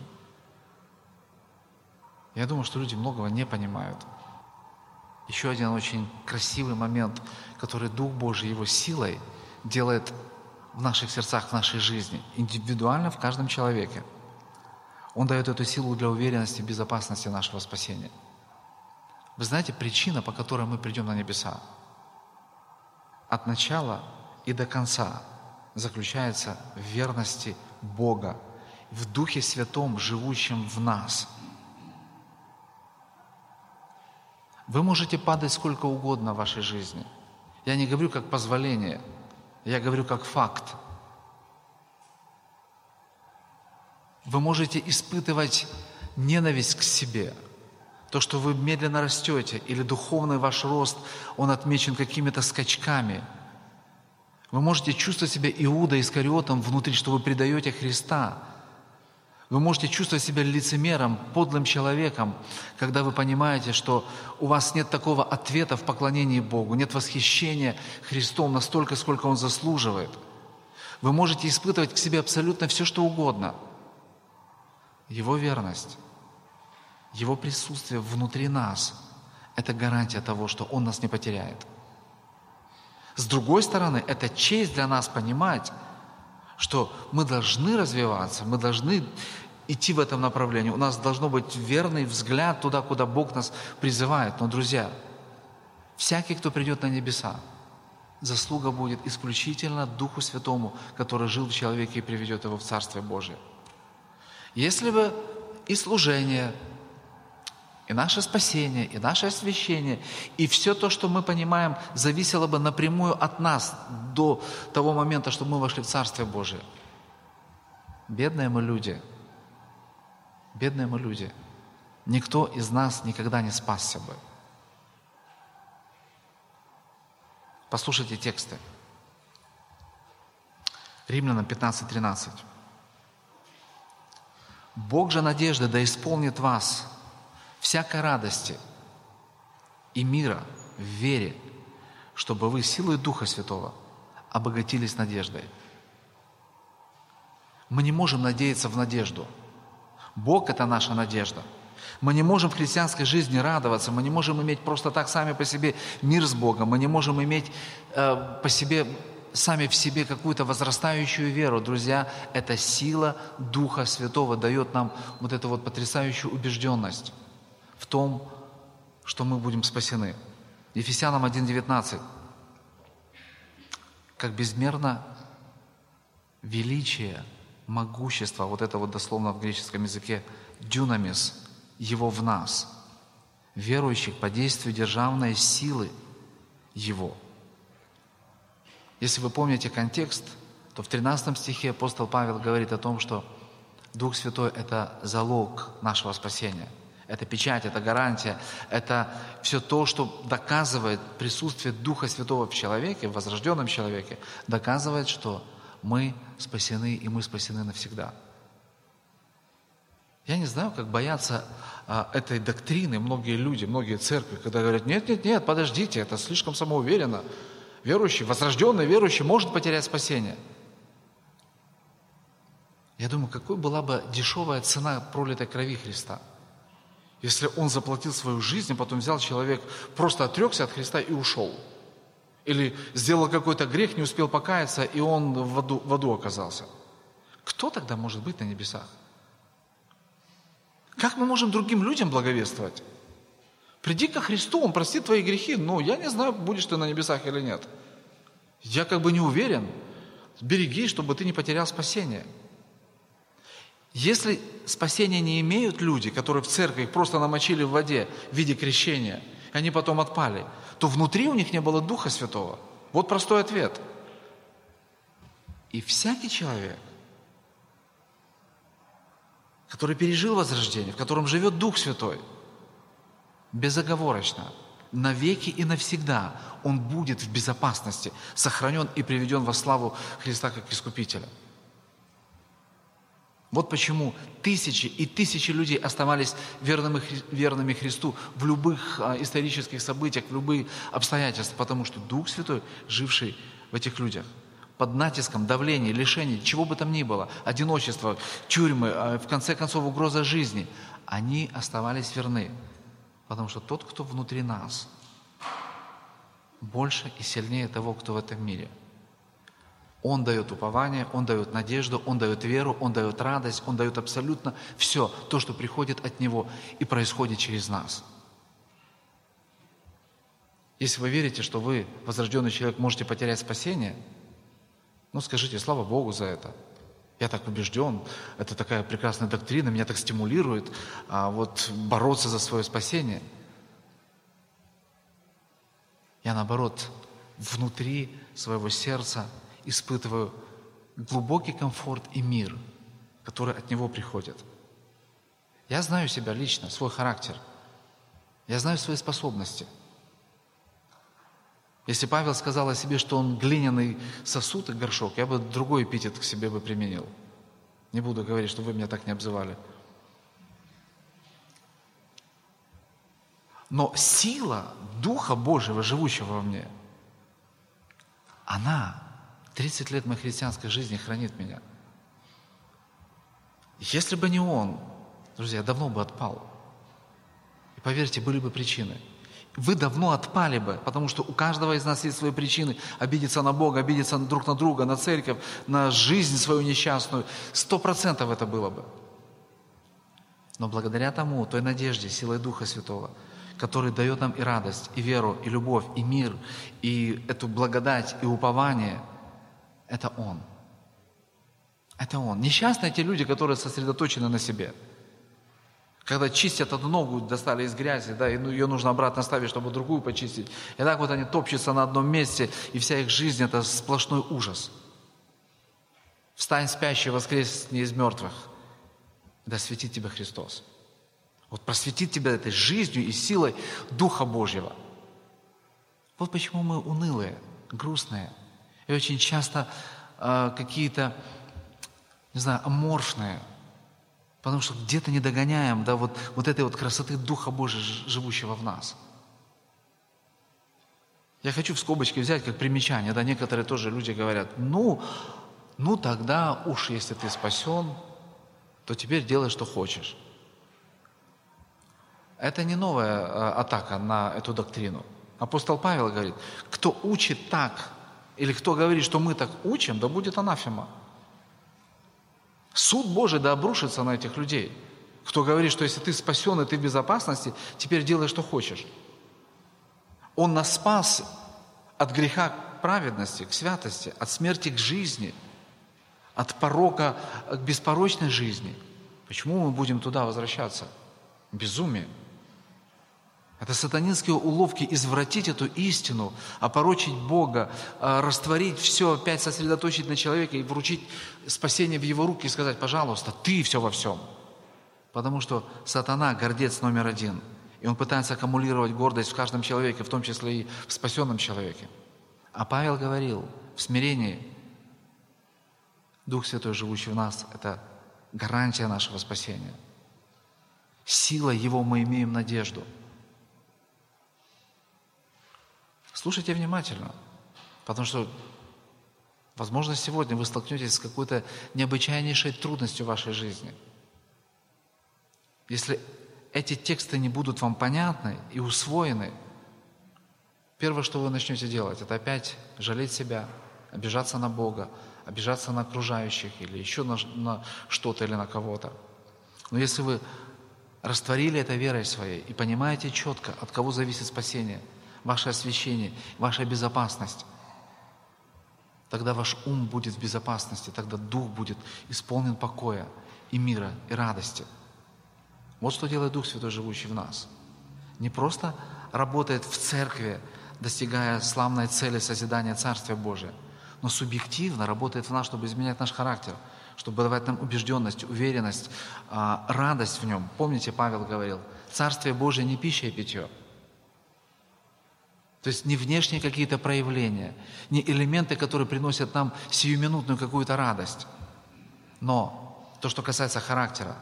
Я думаю, что люди многого не понимают. Еще один очень красивый момент, который Дух Божий Его силой делает в наших сердцах, в нашей жизни, индивидуально в каждом человеке. Он дает эту силу для уверенности в безопасности нашего спасения. Вы знаете, причина, по которой мы придем на небеса, от начала и до конца заключается в верности Бога, в Духе Святом, живущем в нас. Вы можете падать сколько угодно в вашей жизни. Я не говорю как позволение, я говорю как факт. Вы можете испытывать ненависть к себе, то, что вы медленно растете, или духовный ваш рост, он отмечен какими-то скачками. Вы можете чувствовать себя Иуда Искариотом внутри, что вы предаете Христа. Вы можете чувствовать себя лицемером, подлым человеком, когда вы понимаете, что у вас нет такого ответа в поклонении Богу, нет восхищения Христом настолько, сколько Он заслуживает. Вы можете испытывать к себе абсолютно все, что угодно. Его верность, Его присутствие внутри нас – это гарантия того, что Он нас не потеряет. С другой стороны, это честь для нас понимать, что мы должны развиваться, мы должны идти в этом направлении. У нас должно быть верный взгляд туда, куда Бог нас призывает. Но, друзья, всякий, кто придет на небеса, заслуга будет исключительно Духу Святому, который жил в человеке и приведет его в Царствие Божие. Если бы и служение, и наше спасение, и наше освящение, и все то, что мы понимаем, зависело бы напрямую от нас до того момента, чтобы мы вошли в Царствие Божие. Бедные мы люди. Бедные мы люди. Никто из нас никогда не спасся бы. Послушайте тексты. Римлянам пятнадцать тринадцать. «Бог же надежды да исполнит вас всякой радости и мира в вере, чтобы вы силой Духа Святого обогатились надеждой». Мы не можем надеяться в надежду. Бог – это наша надежда. Мы не можем в христианской жизни радоваться, мы не можем иметь просто так сами по себе мир с Богом, мы не можем иметь э, по себе, сами в себе какую-то возрастающую веру. Друзья, это сила Духа Святого дает нам вот эту вот потрясающую убежденность в том, что мы будем спасены. Ефесянам один девятнадцать. Как безмерно величие, могущество, вот это вот дословно в греческом языке, дюнамис, Его в нас, верующих по действию державной силы Его. Если вы помните контекст, то в тринадцатом стихе апостол Павел говорит о том, что Дух Святой – это залог нашего спасения. Это печать, это гарантия, это все то, что доказывает присутствие Духа Святого в человеке, в возрожденном человеке, доказывает, что мы спасены, и мы спасены навсегда. Я не знаю, как боятся а, этой доктрины многие люди, многие церкви, когда говорят, нет, нет, нет, подождите, это слишком самоуверенно. Верующий, возрожденный верующий может потерять спасение. Я думаю, какой была бы дешевая цена пролитой крови Христа, если Он заплатил свою жизнь, а потом взял человек, просто отрекся от Христа и ушел. Или сделал какой-то грех, не успел покаяться, и он в аду, в аду оказался. Кто тогда может быть на небесах? Как мы можем другим людям благовествовать? Приди ко Христу, Он простит твои грехи, но я не знаю, будешь ты на небесах или нет. Я как бы не уверен. Береги, чтобы ты не потерял спасение. Если спасения не имеют люди, которые в церкви их просто намочили в воде в виде крещения, и они потом отпали, то внутри у них не было Духа Святого. Вот простой ответ. И всякий человек, который пережил возрождение, в котором живет Дух Святой, безоговорочно, навеки и навсегда он будет в безопасности, сохранен и приведен во славу Христа как Искупителя. Вот почему тысячи и тысячи людей оставались верными, верными Христу в любых а, исторических событиях, в любые обстоятельства, потому что Дух Святой, живший в этих людях, под натиском, давлением, лишением, чего бы там ни было, одиночество, тюрьмы, а, в конце концов угроза жизни, они оставались верны, потому что тот, кто внутри нас, больше и сильнее того, кто в этом мире. Он дает упование, Он дает надежду, Он дает веру, Он дает радость, Он дает абсолютно все, то, что приходит от Него и происходит через нас. Если вы верите, что вы, возрожденный человек, можете потерять спасение, ну скажите, слава Богу за это. Я так убежден, это такая прекрасная доктрина, меня так стимулирует а, вот, бороться за свое спасение. Я, наоборот, внутри своего сердца испытываю глубокий комфорт и мир, который от Него приходит. Я знаю себя лично, свой характер. Я знаю свои способности. Если Павел сказал о себе, что он глиняный сосуд и горшок, я бы другой эпитет к себе бы применил. Не буду говорить, что вы меня так не обзывали. Но сила Духа Божьего, живущего во мне, она тридцать лет моей христианской жизни хранит меня. Если бы не Он, друзья, я давно бы отпал. И поверьте, были бы причины. Вы давно отпали бы, потому что у каждого из нас есть свои причины обидеться на Бога, обидеться друг на друга, на церковь, на жизнь свою несчастную. Сто процентов это было бы. Но благодаря тому, той надежде, силой Духа Святого, который дает нам и радость, и веру, и любовь, и мир, и эту благодать, и упование, это Он. Это Он. Несчастны те люди, которые сосредоточены на себе. Когда чистят одну ногу, достали из грязи, да, и ее нужно обратно ставить, чтобы другую почистить. И так вот они топчутся на одном месте, и вся их жизнь – это сплошной ужас. Встань, спящий, воскресни из мертвых. Да светит тебя Христос. Вот просветит тебя этой жизнью и силой Духа Божьего. Вот почему мы унылые, грустные. И очень часто э, какие-то, не знаю, аморфные. Потому что где-то не догоняем, да, вот, вот этой вот красоты Духа Божьего, живущего в нас. Я хочу в скобочки взять как примечание, да, некоторые тоже люди говорят, ну, ну тогда уж если ты спасен, то теперь делай, что хочешь. Это не новая а, атака на эту доктрину. Апостол Павел говорит, кто учит так, или кто говорит, что мы так учим, да будет анафема. Суд Божий да обрушится на этих людей. Кто говорит, что если ты спасен и ты в безопасности, теперь делай, что хочешь. Он нас спас от греха к праведности, к святости, от смерти к жизни, от порока к беспорочной жизни. Почему мы будем туда возвращаться? Безумие. Это сатанинские уловки извратить эту истину, опорочить Бога, растворить все, опять сосредоточить на человеке и вручить спасение в его руки и сказать, пожалуйста, ты все во всем. Потому что сатана гордец номер один. И он пытается аккумулировать гордость в каждом человеке, в том числе и в спасенном человеке. А Павел говорил, в смирении Дух Святой, живущий в нас, это гарантия нашего спасения. Силой Его мы имеем надежду. Слушайте внимательно, потому что Возможно, сегодня вы столкнетесь с какой-то необычайнейшей трудностью в вашей жизни. Если эти тексты не будут вам понятны и усвоены, первое, что вы начнете делать, это опять жалеть себя, обижаться на Бога, обижаться на окружающих или еще на, на что-то или на кого-то. Но если вы растворили это верой своей и понимаете четко, от кого зависит спасение, ваше освящение, ваша безопасность, тогда ваш ум будет в безопасности, тогда дух будет исполнен покоя и мира, и радости. Вот что делает Дух Святой, живущий в нас. Не просто работает в церкви, достигая славной цели созидания Царствия Божия, но субъективно работает в нас, чтобы изменять наш характер, чтобы давать нам убежденность, уверенность, радость в нем. Помните, Павел говорил, Царствие Божие не пища и питье. То есть не внешние какие-то проявления, не элементы, которые приносят нам сиюминутную какую-то радость, но то, что касается характера,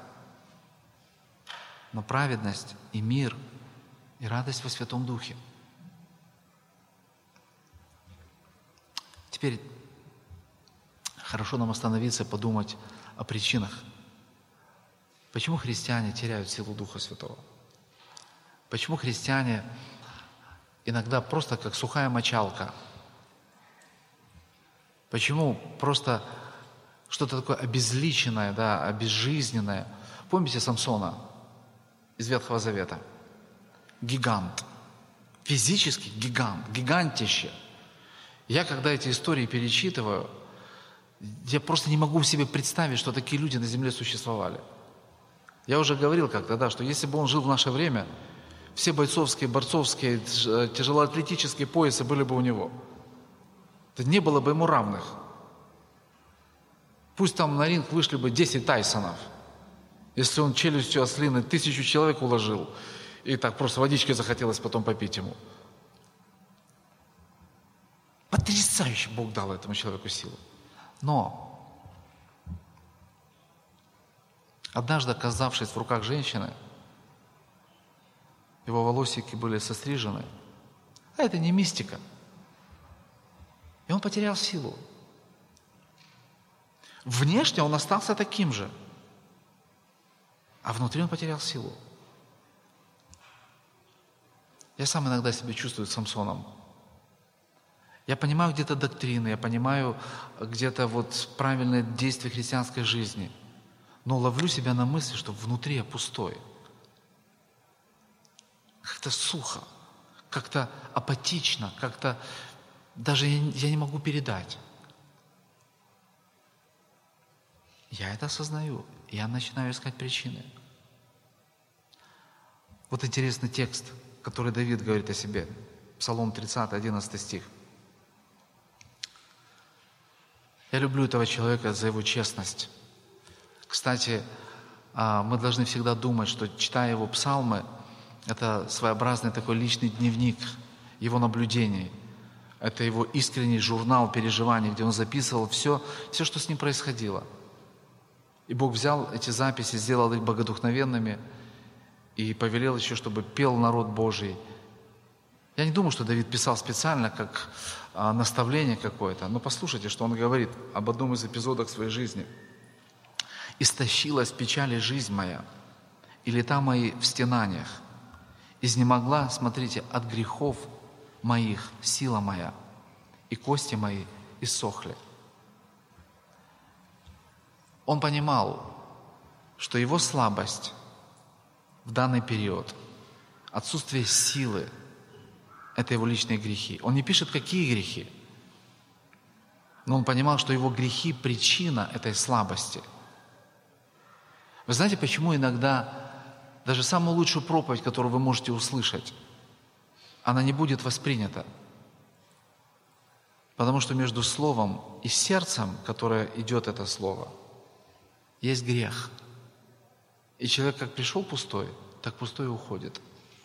но праведность и мир, и радость во Святом Духе. Теперь хорошо нам остановиться и подумать о причинах. Почему христиане теряют силу Духа Святого? Почему христиане иногда просто как сухая мочалка? Почему просто что-то такое обезличенное, да, обезжизненное? Помните Самсона из Ветхого Завета? Гигант. Физически гигант, гигантище. Я, когда эти истории перечитываю, я просто не могу себе представить, что такие люди на земле существовали. Я уже говорил как-то, да, что если бы он жил в наше время, все бойцовские, борцовские, тяжелоатлетические поясы были бы у него. То не было бы ему равных. Пусть там на ринг вышли бы десять Тайсонов, если он челюстью ослиной тысячу человек уложил, и так просто водички захотелось потом попить ему. Потрясающе Бог дал этому человеку силу. Но однажды, оказавшись в руках женщины, его волосики были сострижены, а это не мистика. И он потерял силу. Внешне он остался таким же, а внутри он потерял силу. Я сам иногда себя чувствую Самсоном. Я понимаю где-то доктрины, я понимаю где-то вот правильное действие христианской жизни, но ловлю себя на мысли, что внутри я пустой. Как-то сухо, как-то апатично, как-то даже я, я не могу передать. Я это осознаю, и я начинаю искать причины. Вот интересный текст, который Давид говорит о себе. Псалом тридцатый, одиннадцатый стих. Я люблю этого человека за его честность. Кстати, мы должны всегда думать, что, читая его псалмы, это своеобразный такой личный дневник его наблюдений. Это его искренний журнал переживаний, где он записывал все, все, что с ним происходило. И Бог взял эти записи, сделал их богодухновенными и повелел еще, чтобы пел народ Божий. Я не думаю, что Давид писал специально, как а, наставление какое-то, но послушайте, что он говорит об одном из эпизодов своей жизни. «Истощилась печали жизнь моя, и лета мои в стенаниях. Изнемогла, смотрите, от грехов моих сила моя, и кости мои иссохли». Он понимал, что его слабость в данный период, отсутствие силы, это его личные грехи. Он не пишет, какие грехи, но он понимал, что его грехи – причина этой слабости. Вы знаете, почему иногда даже самую лучшую проповедь, которую вы можете услышать, она не будет воспринята? Потому что между словом и сердцем, которое идет это слово, есть грех. И человек как пришел пустой, так пустой и уходит.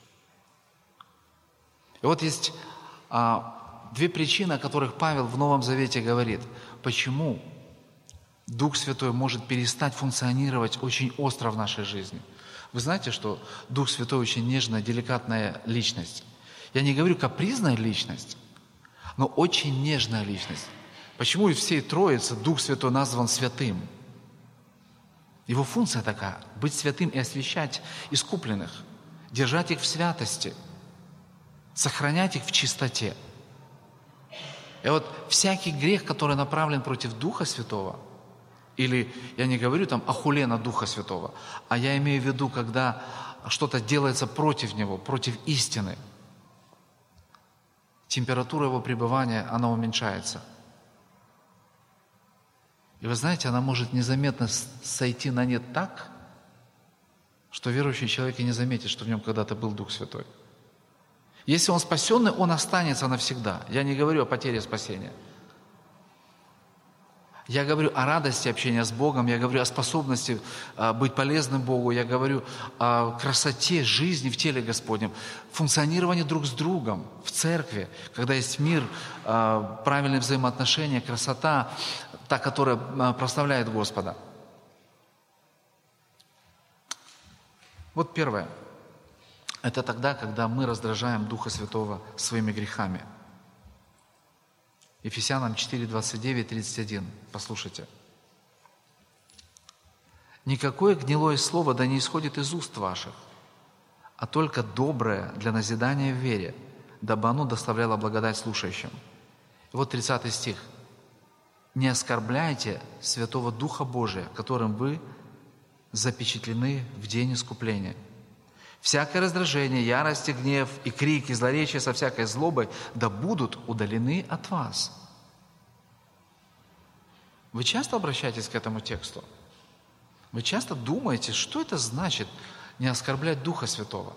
И вот есть а, две причины, о которых Павел в Новом Завете говорит. Почему Дух Святой может перестать функционировать очень остро в нашей жизни? Вы знаете, что Дух Святой очень нежная, деликатная личность. Я не говорю капризная личность, но очень нежная личность. Почему из всей Троицы Дух Святой назван святым? Его функция такая – быть святым и освящать искупленных, держать их в святости, сохранять их в чистоте. И вот всякий грех, который направлен против Духа Святого, или я не говорю там ахулена Духа Святого, а я имею в виду, когда что-то делается против Него, против истины, температура Его пребывания, она уменьшается. И вы знаете, она может незаметно сойти на нет так, что верующий человек и не заметит, что в нем когда-то был Дух Святой. Если он спасенный, он останется навсегда. Я не говорю о потере спасения. Я говорю о радости общения с Богом, я говорю о способности а, быть полезным Богу, я говорю о красоте жизни в теле Господнем, функционировании друг с другом в церкви, когда есть мир, а, правильные взаимоотношения, красота, та, которая а, прославляет Господа. Вот первое. Это тогда, когда мы раздражаем Духа Святого своими грехами. Ефесянам четыре, двадцать девять, тридцать один. Послушайте. «Никакое гнилое слово да не исходит из уст ваших, а только доброе для назидания в вере, дабы оно доставляло благодать слушающим». И вот тридцатый стих. «Не оскорбляйте Святого Духа Божия, которым вы запечатлены в день искупления. Всякое раздражение, ярость и гнев, и крик, и злоречие со всякой злобой да будут удалены от вас». Вы часто обращаетесь к этому тексту? Вы часто думаете, что это значит не оскорблять Духа Святого?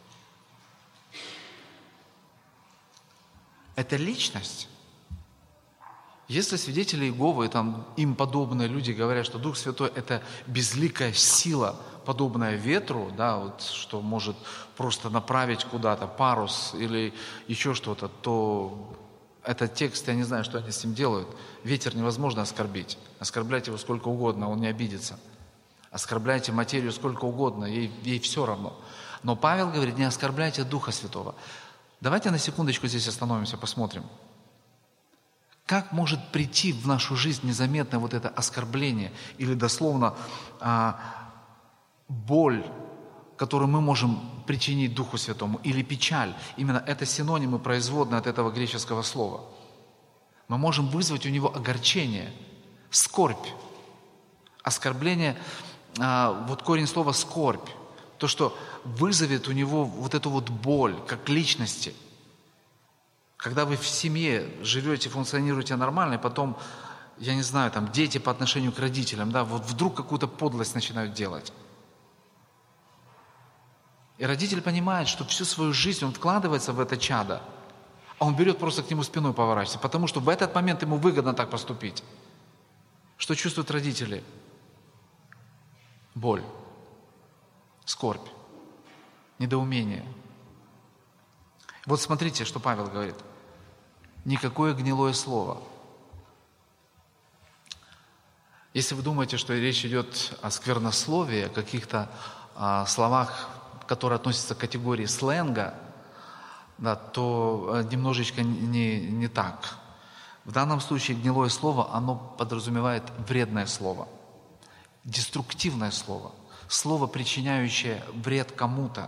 Это личность. Если свидетели Иеговы и там, им подобные люди говорят, что Дух Святой – это безликая сила, подобная ветру, да, вот, что может просто направить куда-то парус или еще что-то, то этот текст, я не знаю, что они с ним делают. Ветер невозможно оскорбить. Оскорбляйте его сколько угодно, он не обидится. Оскорбляйте материю сколько угодно, ей, ей все равно. Но Павел говорит, не оскорбляйте Духа Святого. Давайте на секундочку здесь остановимся, посмотрим. Как может прийти в нашу жизнь незаметно вот это оскорбление или дословно а, боль, которую мы можем причинить Духу Святому, или печаль? Именно это синонимы производные от этого греческого слова. Мы можем вызвать у него огорчение, скорбь. Оскорбление, а, вот корень слова «скорбь», то, что вызовет у него вот эту вот боль, как личности. Когда вы в семье живете, функционируете нормально, и потом, я не знаю, там дети по отношению к родителям, да, вот вдруг какую-то подлость начинают делать. И родитель понимает, что всю свою жизнь он вкладывается в это чадо, а он берет просто к нему спиной поворачивается, потому что в этот момент ему выгодно так поступить. Что чувствуют родители? Боль, скорбь, недоумение. Вот смотрите, что Павел говорит. Никакое гнилое слово. Если вы думаете, что речь идет о сквернословии, о каких-то а, словах, которые относятся к категории сленга, да, то немножечко не, не так. В данном случае гнилое слово, оно подразумевает вредное слово, деструктивное слово, слово, причиняющее вред кому-то.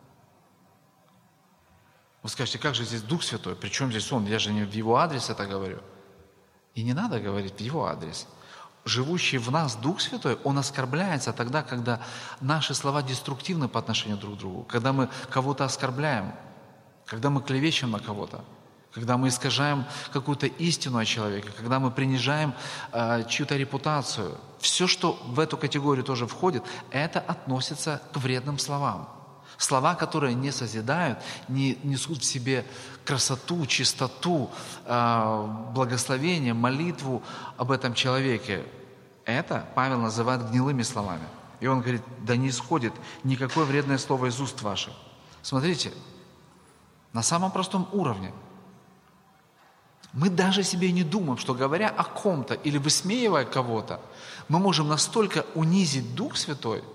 Вы скажете, как же здесь Дух Святой? Причем здесь Он? Я же не в Его адрес это говорю. И не надо говорить в Его адрес. Живущий в нас Дух Святой, Он оскорбляется тогда, когда наши слова деструктивны по отношению друг к другу, когда мы кого-то оскорбляем, когда мы клевещем на кого-то, когда мы искажаем какую-то истину о человеке, когда мы принижаем э, чью-то репутацию. Все, что в эту категорию тоже входит, это относится к вредным словам. Слова, которые не созидают, не несут в себе красоту, чистоту, благословение, молитву об этом человеке. Это Павел называет гнилыми словами. И он говорит, да не исходит никакое вредное слово из уст ваших. Смотрите, на самом простом уровне. Мы даже себе не думаем, что говоря о ком-то или высмеивая кого-то, мы можем настолько унизить Дух Святой,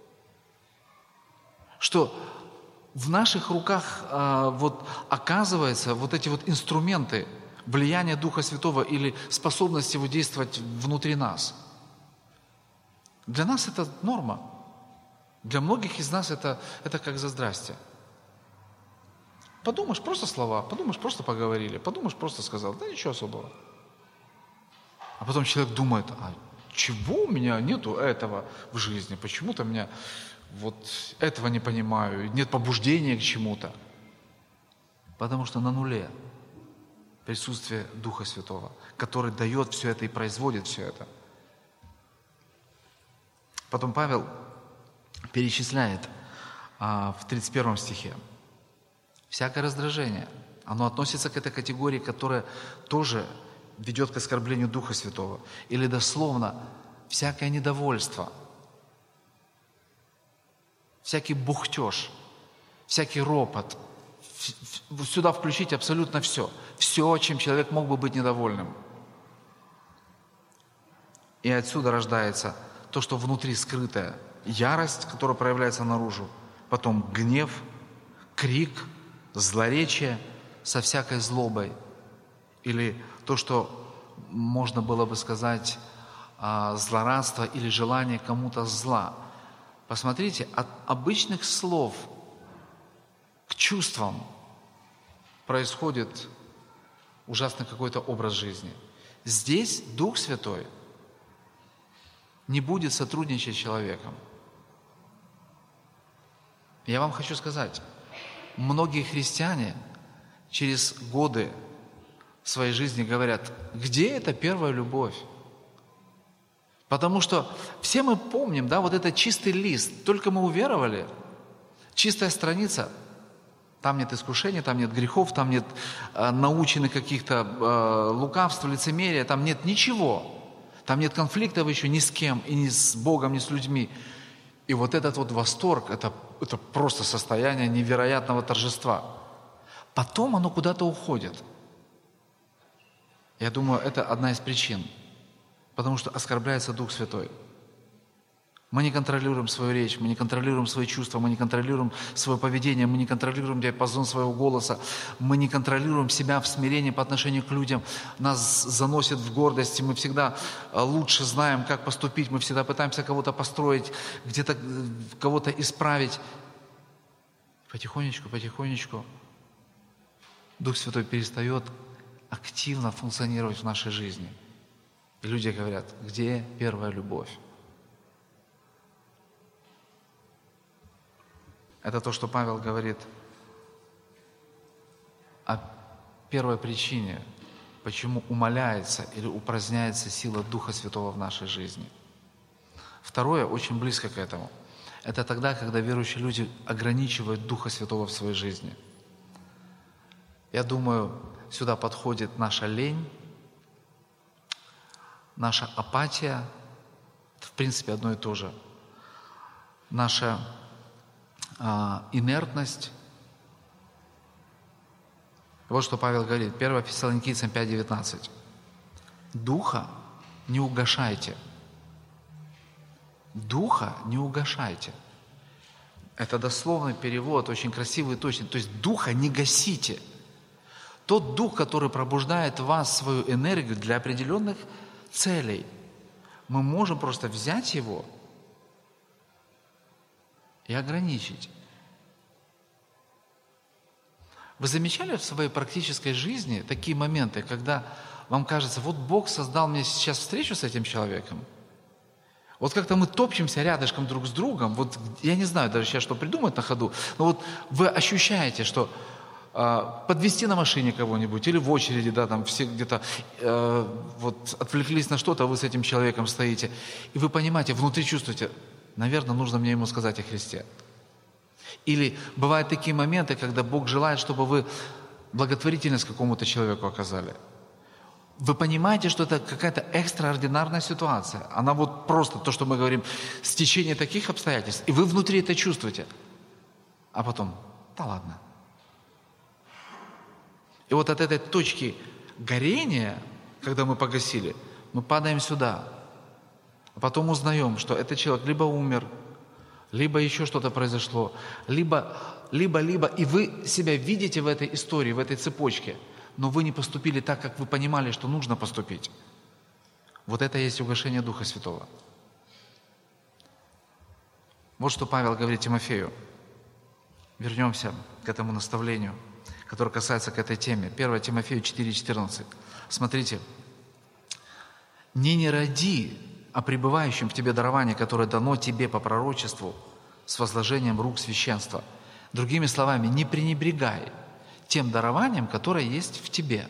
что в наших руках а, вот оказывается вот эти вот инструменты влияние Духа Святого или способность Его действовать внутри нас. Для нас это норма. Для многих из нас это, это как за здрасте. Подумаешь, просто слова, подумаешь, просто поговорили, подумаешь, просто сказал, да ничего особого. А потом человек думает, а чего у меня нету этого в жизни? Почему-то меня вот этого не понимаю, нет побуждения к чему-то. Потому что на нуле присутствие Духа Святого, который дает все это и производит все это. Потом Павел перечисляет а, в тридцать первом стихе. Всякое раздражение, оно относится к этой категории, которая тоже ведет к оскорблению Духа Святого. Или дословно, всякое недовольство, всякий бухтеж, всякий ропот. Сюда включить абсолютно все. Все, чем человек мог бы быть недовольным. И отсюда рождается то, что внутри скрытое. Ярость, которая проявляется наружу. Потом гнев, крик, злоречие со всякой злобой. Или то, что можно было бы сказать злорадство или желание кому-то зла. Посмотрите, от обычных слов к чувствам происходит ужасный какой-то образ жизни. Здесь Дух Святой не будет сотрудничать с человеком. Я вам хочу сказать, многие христиане через годы своей жизни говорят, где эта первая любовь? Потому что все мы помним, да, вот этот чистый лист, только мы уверовали, чистая страница, там нет искушений, там нет грехов, там нет э, наученных каких-то э, лукавств, лицемерия, там нет ничего. Там нет конфликтов еще ни с кем, и ни с Богом, ни с людьми. И вот этот вот восторг, это, это просто состояние невероятного торжества. Потом оно куда-то уходит. Я думаю, это одна из причин. Потому что оскорбляется Дух Святой. Мы не контролируем свою речь, мы не контролируем свои чувства, мы не контролируем свое поведение, мы не контролируем диапазон своего голоса, мы не контролируем себя в смирении по отношению к людям. Нас заносит в гордость, мы всегда лучше знаем, как поступить, мы всегда пытаемся кого-то построить, где-то кого-то исправить. Потихонечку, потихонечку Дух Святой перестает активно функционировать в нашей жизни. И люди говорят, где первая любовь? Это то, что Павел говорит о первой причине, почему умаляется или упраздняется сила Духа Святого в нашей жизни. Второе, очень близко к этому. Это тогда, когда верующие люди ограничивают Духа Святого в своей жизни. Я думаю, сюда подходит наша лень, наша апатия, в принципе, одно и то же. Наша а, инертность. Вот что Павел говорит, первое Фессалоникийцам пять девятнадцать. Духа не угашайте. Духа не угашайте. Это дословный перевод, очень красивый и точный. То есть духа не гасите. Тот дух, который пробуждает в вас свою энергию для определенных целей, мы можем просто взять его и ограничить. Вы замечали в своей практической жизни такие моменты, когда вам кажется, вот Бог создал мне сейчас встречу с этим человеком, вот как-то мы топчемся рядышком друг с другом, вот я не знаю даже сейчас, что придумать на ходу, но вот вы ощущаете, что э, подвезти на машине кого-нибудь или в очереди, да, там все где-то э, вот отвлеклись на что-то, а вы с этим человеком стоите, и вы понимаете, внутри чувствуете, наверное, нужно мне ему сказать о Христе. Или бывают такие моменты, когда Бог желает, чтобы вы благотворительность какому-то человеку оказали. Вы понимаете, что это какая-то экстраординарная ситуация. Она вот просто, то, что мы говорим, стечение таких обстоятельств. И вы внутри это чувствуете. А потом, да ладно. И вот от этой точки горения, когда мы погасили, мы падаем сюда. А потом узнаем, что этот человек либо умер, либо еще что-то произошло, либо, либо, либо, и вы себя видите в этой истории, в этой цепочке. но вы не поступили так, как вы понимали, что нужно поступить. Вот это и есть угошение Духа Святого. Вот что Павел говорит Тимофею. Вернемся к этому наставлению, которое касается к этой теме. первое Тимофею четыре четырнадцать. Смотрите. «Не не роди о пребывающем в тебе даровании, которое дано тебе по пророчеству с возложением рук священства». Другими словами, не пренебрегай тем дарованием, которое есть в тебе.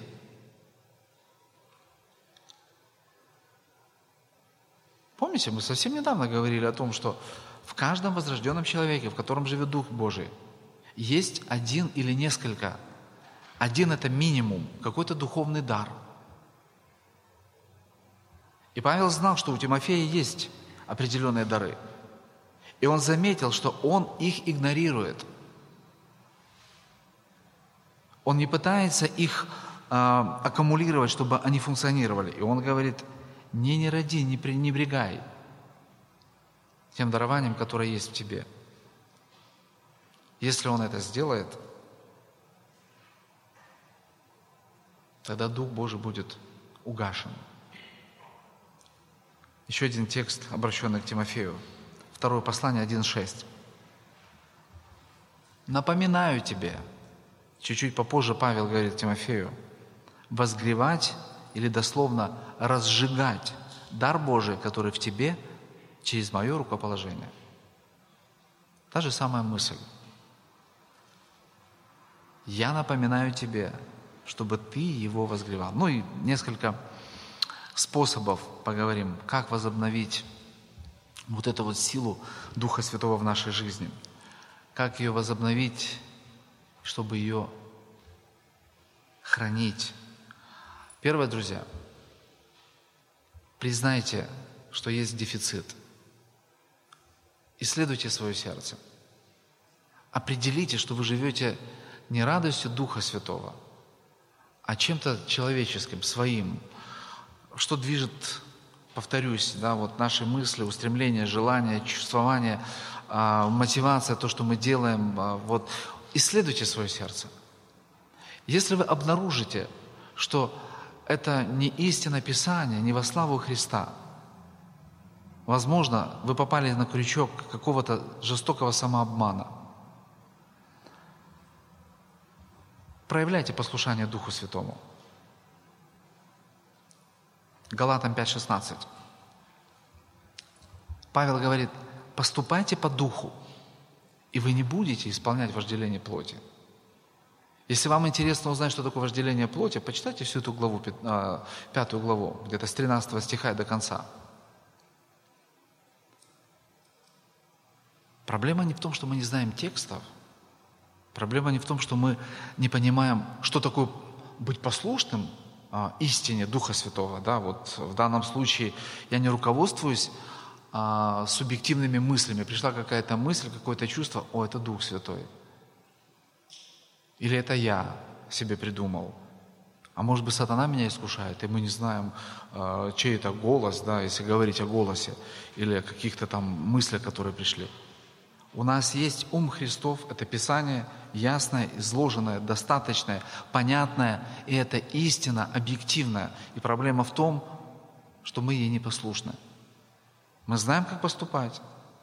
Помните, мы совсем недавно говорили о том, что в каждом возрожденном человеке, в котором живет Дух Божий, есть один или несколько. Один – это минимум, какой-то духовный дар. И Павел знал, что у Тимофея есть определенные дары. И он заметил, что он их игнорирует. Он не пытается их э, аккумулировать, чтобы они функционировали. И он говорит: не не роди, не пренебрегай тем дарованием, которое есть в тебе. Если он это сделает, тогда Дух Божий будет угашен. Еще один текст, обращенный к Тимофею. Второе послание один шесть. «Напоминаю тебе», чуть-чуть попозже Павел говорит Тимофею, «возгревать или дословно разжигать дар Божий, который в тебе через мое рукоположение». Та же самая мысль. Я напоминаю тебе, чтобы ты его возгревал. Ну и несколько способов поговорим, как возобновить вот эту вот силу Духа Святого в нашей жизни. Как ее возобновить, чтобы ее хранить. Первое, друзья, признайте, что есть дефицит. Исследуйте свое сердце. Определите, что вы живете не радостью Духа Святого, а чем-то человеческим, своим, что движет, повторюсь, да, вот наши мысли, устремления, желания, чувствования, а, мотивация, то, что мы делаем. А, вот. Исследуйте свое сердце. Если вы обнаружите, что это не истина Писания, не во славу Христа, возможно, вы попали на крючок какого-то жестокого самообмана. Проявляйте послушание Духу Святому. Галатам пять шестнадцать. Павел говорит: поступайте по духу, и вы не будете исполнять вожделение плоти. Если вам интересно узнать, что такое вожделение плоти, почитайте всю эту главу, пятую главу, где-то с тринадцатого стиха и до конца. Проблема не в том, что мы не знаем текстов. Проблема не в том, что мы не понимаем, что такое быть послушным а, истине Духа Святого. Да? Вот в данном случае я не руководствуюсь а, субъективными мыслями. Пришла какая-то мысль, какое-то чувство: о, это Дух Святой. Или это я себе придумал. А может быть, сатана меня искушает, и мы не знаем, а, чей это голос, да, если говорить о голосе, или о каких-то там мыслях, которые пришли. У нас есть ум Христов, это Писание ясное, изложенное, достаточное, понятное, и это истина объективная. И проблема в том, что мы ей непослушны. Мы знаем, как поступать.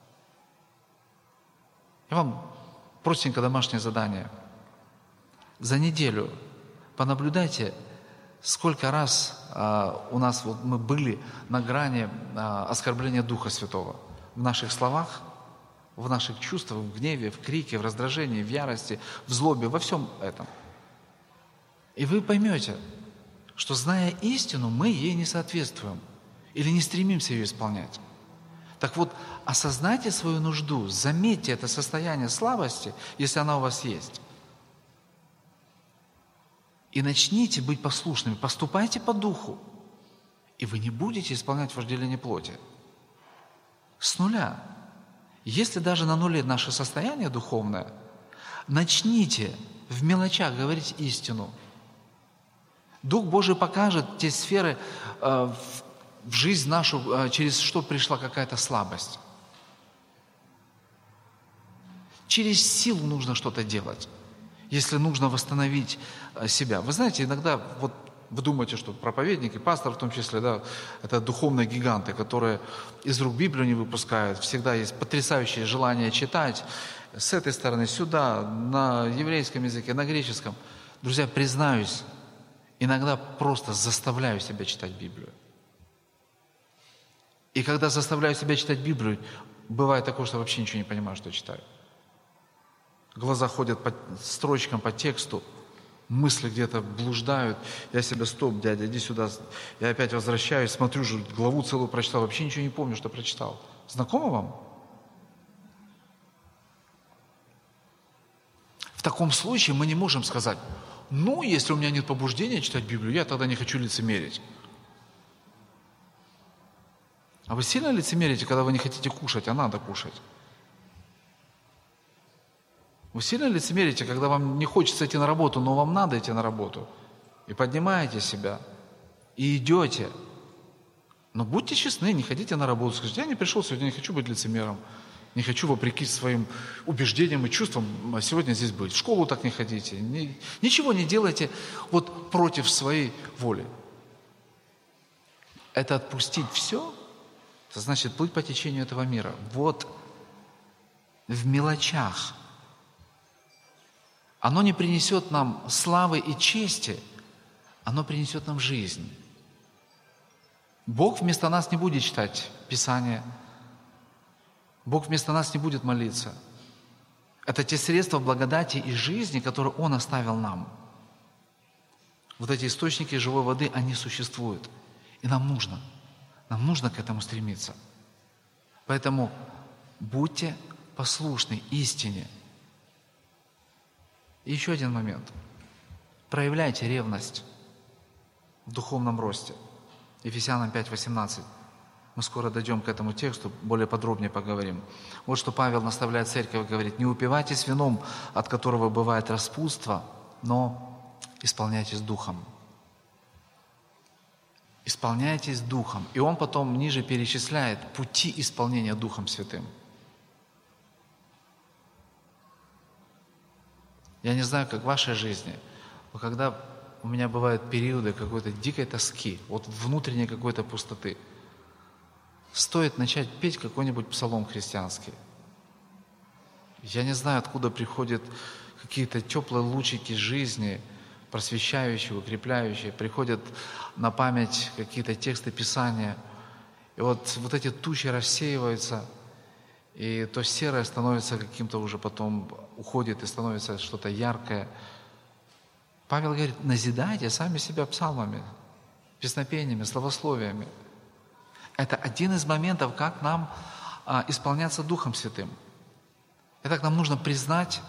Я вам простенько домашнее задание. За неделю понаблюдайте, сколько раз а, у нас вот мы были на грани а, оскорбления Духа Святого в наших словах, в наших чувствах, в гневе, в крике, в раздражении, в ярости, в злобе, во всем этом. И вы поймете, что, зная истину, мы ей не соответствуем или не стремимся ее исполнять. Так вот, осознайте свою нужду, заметьте это состояние слабости, если она у вас есть. И начните быть послушными, поступайте по духу, и вы не будете исполнять вожделение плоти. С нуля. Если даже на нуле наше состояние духовное, начните в мелочах говорить истину. Дух Божий покажет те сферы э, в, в жизнь нашу, э, через что пришла какая-то слабость. Через силу нужно что-то делать. если нужно восстановить э, себя. Вы знаете, иногда вот вы думаете, что проповедники, пастор в том числе, да, это духовные гиганты, которые из рук Библию не выпускают. Всегда есть потрясающее желание читать с этой стороны, сюда, на еврейском языке, на греческом. Друзья, признаюсь, иногда просто заставляю себя читать Библию. И когда заставляю себя читать Библию, бывает такое, что вообще ничего не понимаю, что читаю. Глаза ходят по строчкам, по тексту, мысли где-то блуждают. Я себя, стоп, дядя, иди сюда. Я опять возвращаюсь, смотрю, же главу целую прочитал. Вообще ничего не помню, что прочитал. Знакомо вам? В таком случае мы не можем сказать, ну, если у меня нет побуждения читать Библию, я тогда не хочу лицемерить. А вы сильно лицемерите, когда вы не хотите кушать, а надо кушать? Вы сильно лицемерите, когда вам не хочется идти на работу, но вам надо идти на работу? И поднимаете себя, и идете. Но будьте честны, не ходите на работу. Скажите, я не пришел сегодня, не хочу быть лицемером. Не хочу, вопреки своим убеждениям и чувствам, сегодня здесь быть. В школу так не ходите. Ни, ничего не делайте вот против своей воли. Это отпустить все, это значит плыть по течению этого мира. Вот в мелочах. Оно не принесет нам славы и чести, оно принесет нам жизнь. Бог вместо нас не будет читать Писание. Бог вместо нас не будет молиться. Это те средства благодати и жизни, которые Он оставил нам. Вот эти источники живой воды, они существуют. И нам нужно. Нам нужно к этому стремиться. Поэтому будьте послушны истине. И еще один момент. Проявляйте ревность в духовном росте. Ефесянам пять восемнадцать. Мы скоро дойдем к этому тексту, более подробнее поговорим. Вот что Павел наставляет церковь, говорит: не упивайтесь вином, от которого бывает распутство, но исполняйтесь духом. Исполняйтесь духом. И он потом ниже перечисляет пути исполнения Духом Святым. Я не знаю, как в вашей жизни, но когда у меня бывают периоды какой-то дикой тоски, вот внутренней какой-то пустоты, стоит начать петь какой-нибудь псалом христианский. Я не знаю, откуда приходят какие-то теплые лучики жизни, просвещающие, укрепляющие, приходят на память какие-то тексты Писания. И вот, вот эти тучи рассеиваются, и то серое становится каким-то уже потом, уходит и становится что-то яркое. Павел говорит: назидайте сами себя псалмами, песнопениями, славословиями. Это один из моментов, как нам а, исполняться Духом Святым. Итак, нам нужно признать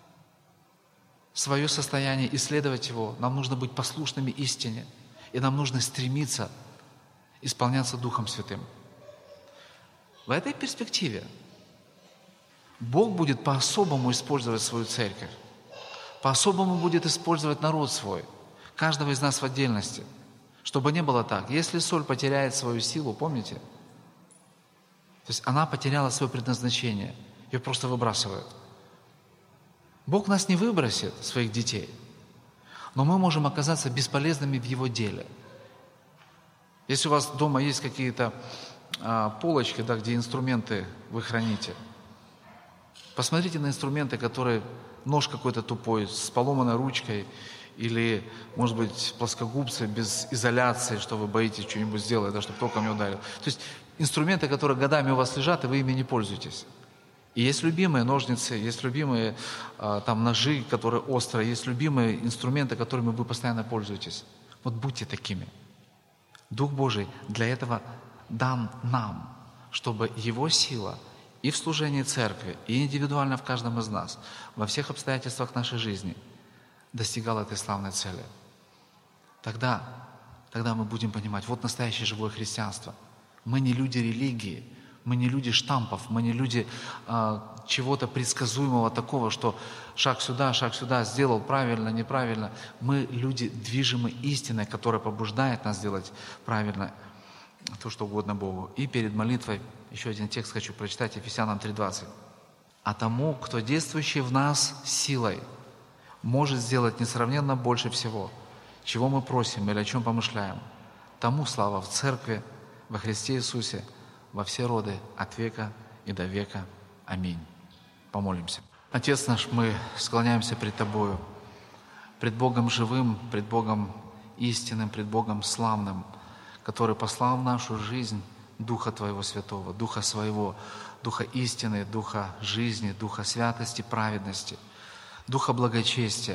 свое состояние, исследовать его. Нам нужно быть послушными истине. И нам нужно стремиться исполняться Духом Святым. В этой перспективе Бог будет по-особому использовать свою церковь. По-особому будет использовать народ свой. Каждого из нас в отдельности. Чтобы не было так. Если соль потеряет свою силу, помните? То есть она потеряла свое предназначение. Ее просто выбрасывают. Бог нас не выбросит, своих детей. Но мы можем оказаться бесполезными в Его деле. Если у вас дома есть какие-то а, полочки, да, где инструменты вы храните, посмотрите на инструменты, которые нож какой-то тупой, с поломанной ручкой, или, может быть, плоскогубцы без изоляции, что вы боитесь что-нибудь сделать, да, чтобы током не ударил. То есть инструменты, которые годами у вас лежат, и вы ими не пользуетесь. И есть любимые ножницы, есть любимые а, там ножи, которые острые, есть любимые инструменты, которыми вы постоянно пользуетесь. Вот будьте такими. Дух Божий для этого дан нам, чтобы Его сила и в служении церкви, и индивидуально в каждом из нас, во всех обстоятельствах нашей жизни достигал этой славной цели. Тогда, тогда мы будем понимать, вот настоящее живое христианство. Мы не люди религии, мы не люди штампов, мы не люди а, чего-то предсказуемого такого, что шаг сюда, шаг сюда, сделал правильно, неправильно. Мы люди, движимы истиной, которая побуждает нас делать правильно то, что угодно Богу. И перед молитвой еще один текст хочу прочитать, Ефесянам три двадцать. «А тому, кто действующий в нас силой, может сделать несравненно больше всего, чего мы просим или о чем помышляем. Тому слава в Церкви, во Христе Иисусе, во все роды, от века и до века. Аминь. Помолимся. Отец наш, мы склоняемся пред Тобою, пред Богом живым, пред Богом истинным, пред Богом славным, который послал в нашу жизнь Духа Твоего Святого, Духа Своего, Духа истины, Духа жизни, Духа святости, праведности, Духа благочестия,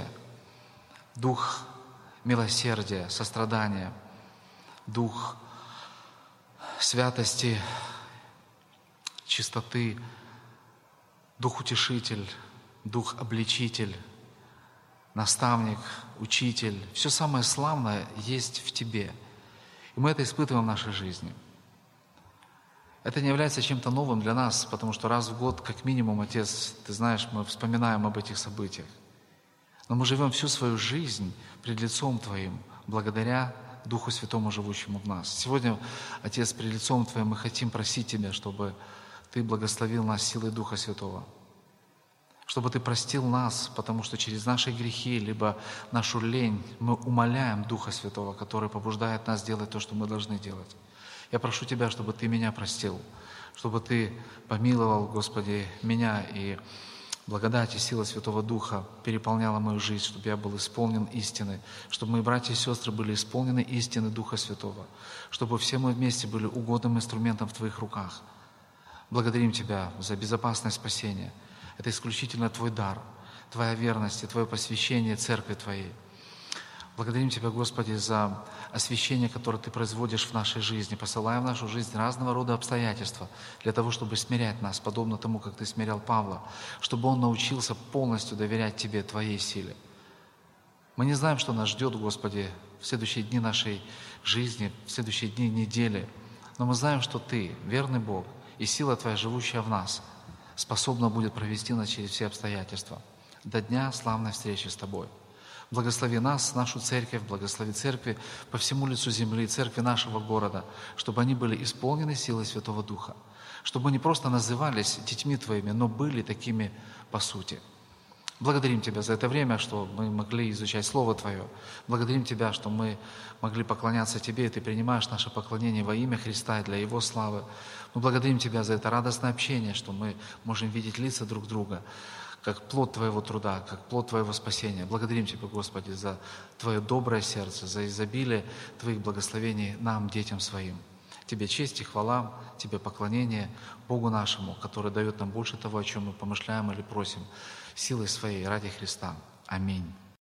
Дух милосердия, сострадания, Дух святости, чистоты, Дух утешитель, Дух обличитель, наставник, учитель. Все самое славное есть в Тебе. И мы это испытываем в нашей жизни. Это не является чем-то новым для нас, потому что раз в год, как минимум, Отец, Ты знаешь, мы вспоминаем об этих событиях. Но мы живем всю свою жизнь пред лицом Твоим, благодаря Духу Святому, живущему в нас. Сегодня, Отец, пред лицом Твоим мы хотим просить Тебя, чтобы Ты благословил нас силой Духа Святого, чтобы Ты простил нас, потому что через наши грехи, либо нашу лень мы умоляем Духа Святого, который побуждает нас делать то, что мы должны делать. Я прошу Тебя, чтобы Ты меня простил, чтобы Ты помиловал, Господи, меня, и благодать и сила Святого Духа переполняла мою жизнь, чтобы я был исполнен истины, чтобы мои братья и сестры были исполнены истины Духа Святого, чтобы все мы вместе были угодным инструментом в Твоих руках. Благодарим Тебя за безопасное спасение. Это исключительно Твой дар, Твоя верность и Твое посвящение Церкви Твоей. Благодарим Тебя, Господи, за освящение, которое Ты производишь в нашей жизни, посылая в нашу жизнь разного рода обстоятельства для того, чтобы смирять нас, подобно тому, как Ты смирял Павла, чтобы он научился полностью доверять Тебе, Твоей силе. Мы не знаем, что нас ждет, Господи, в следующие дни нашей жизни, в следующие дни недели, но мы знаем, что Ты, верный Бог, и сила Твоя, живущая в нас, способна будет провести нас через все обстоятельства до дня славной встречи с Тобой. Благослови нас, нашу церковь, благослови церкви по всему лицу земли, церкви нашего города, чтобы они были исполнены силой Святого Духа, чтобы они просто назывались детьми Твоими, но были такими по сути. Благодарим Тебя за это время, что мы могли изучать Слово Твое. Благодарим Тебя, что мы могли поклоняться Тебе, и Ты принимаешь наше поклонение во имя Христа и для Его славы. Мы благодарим Тебя за это радостное общение, что мы можем видеть лица друг друга, как плод Твоего труда, как плод Твоего спасения. Благодарим Тебя, Господи, за Твое доброе сердце, за изобилие Твоих благословений нам, детям Своим. Тебе честь и хвала, Тебе поклонение, Богу нашему, который дает нам больше того, о чем мы помышляем или просим, силой Своей ради Христа. Аминь.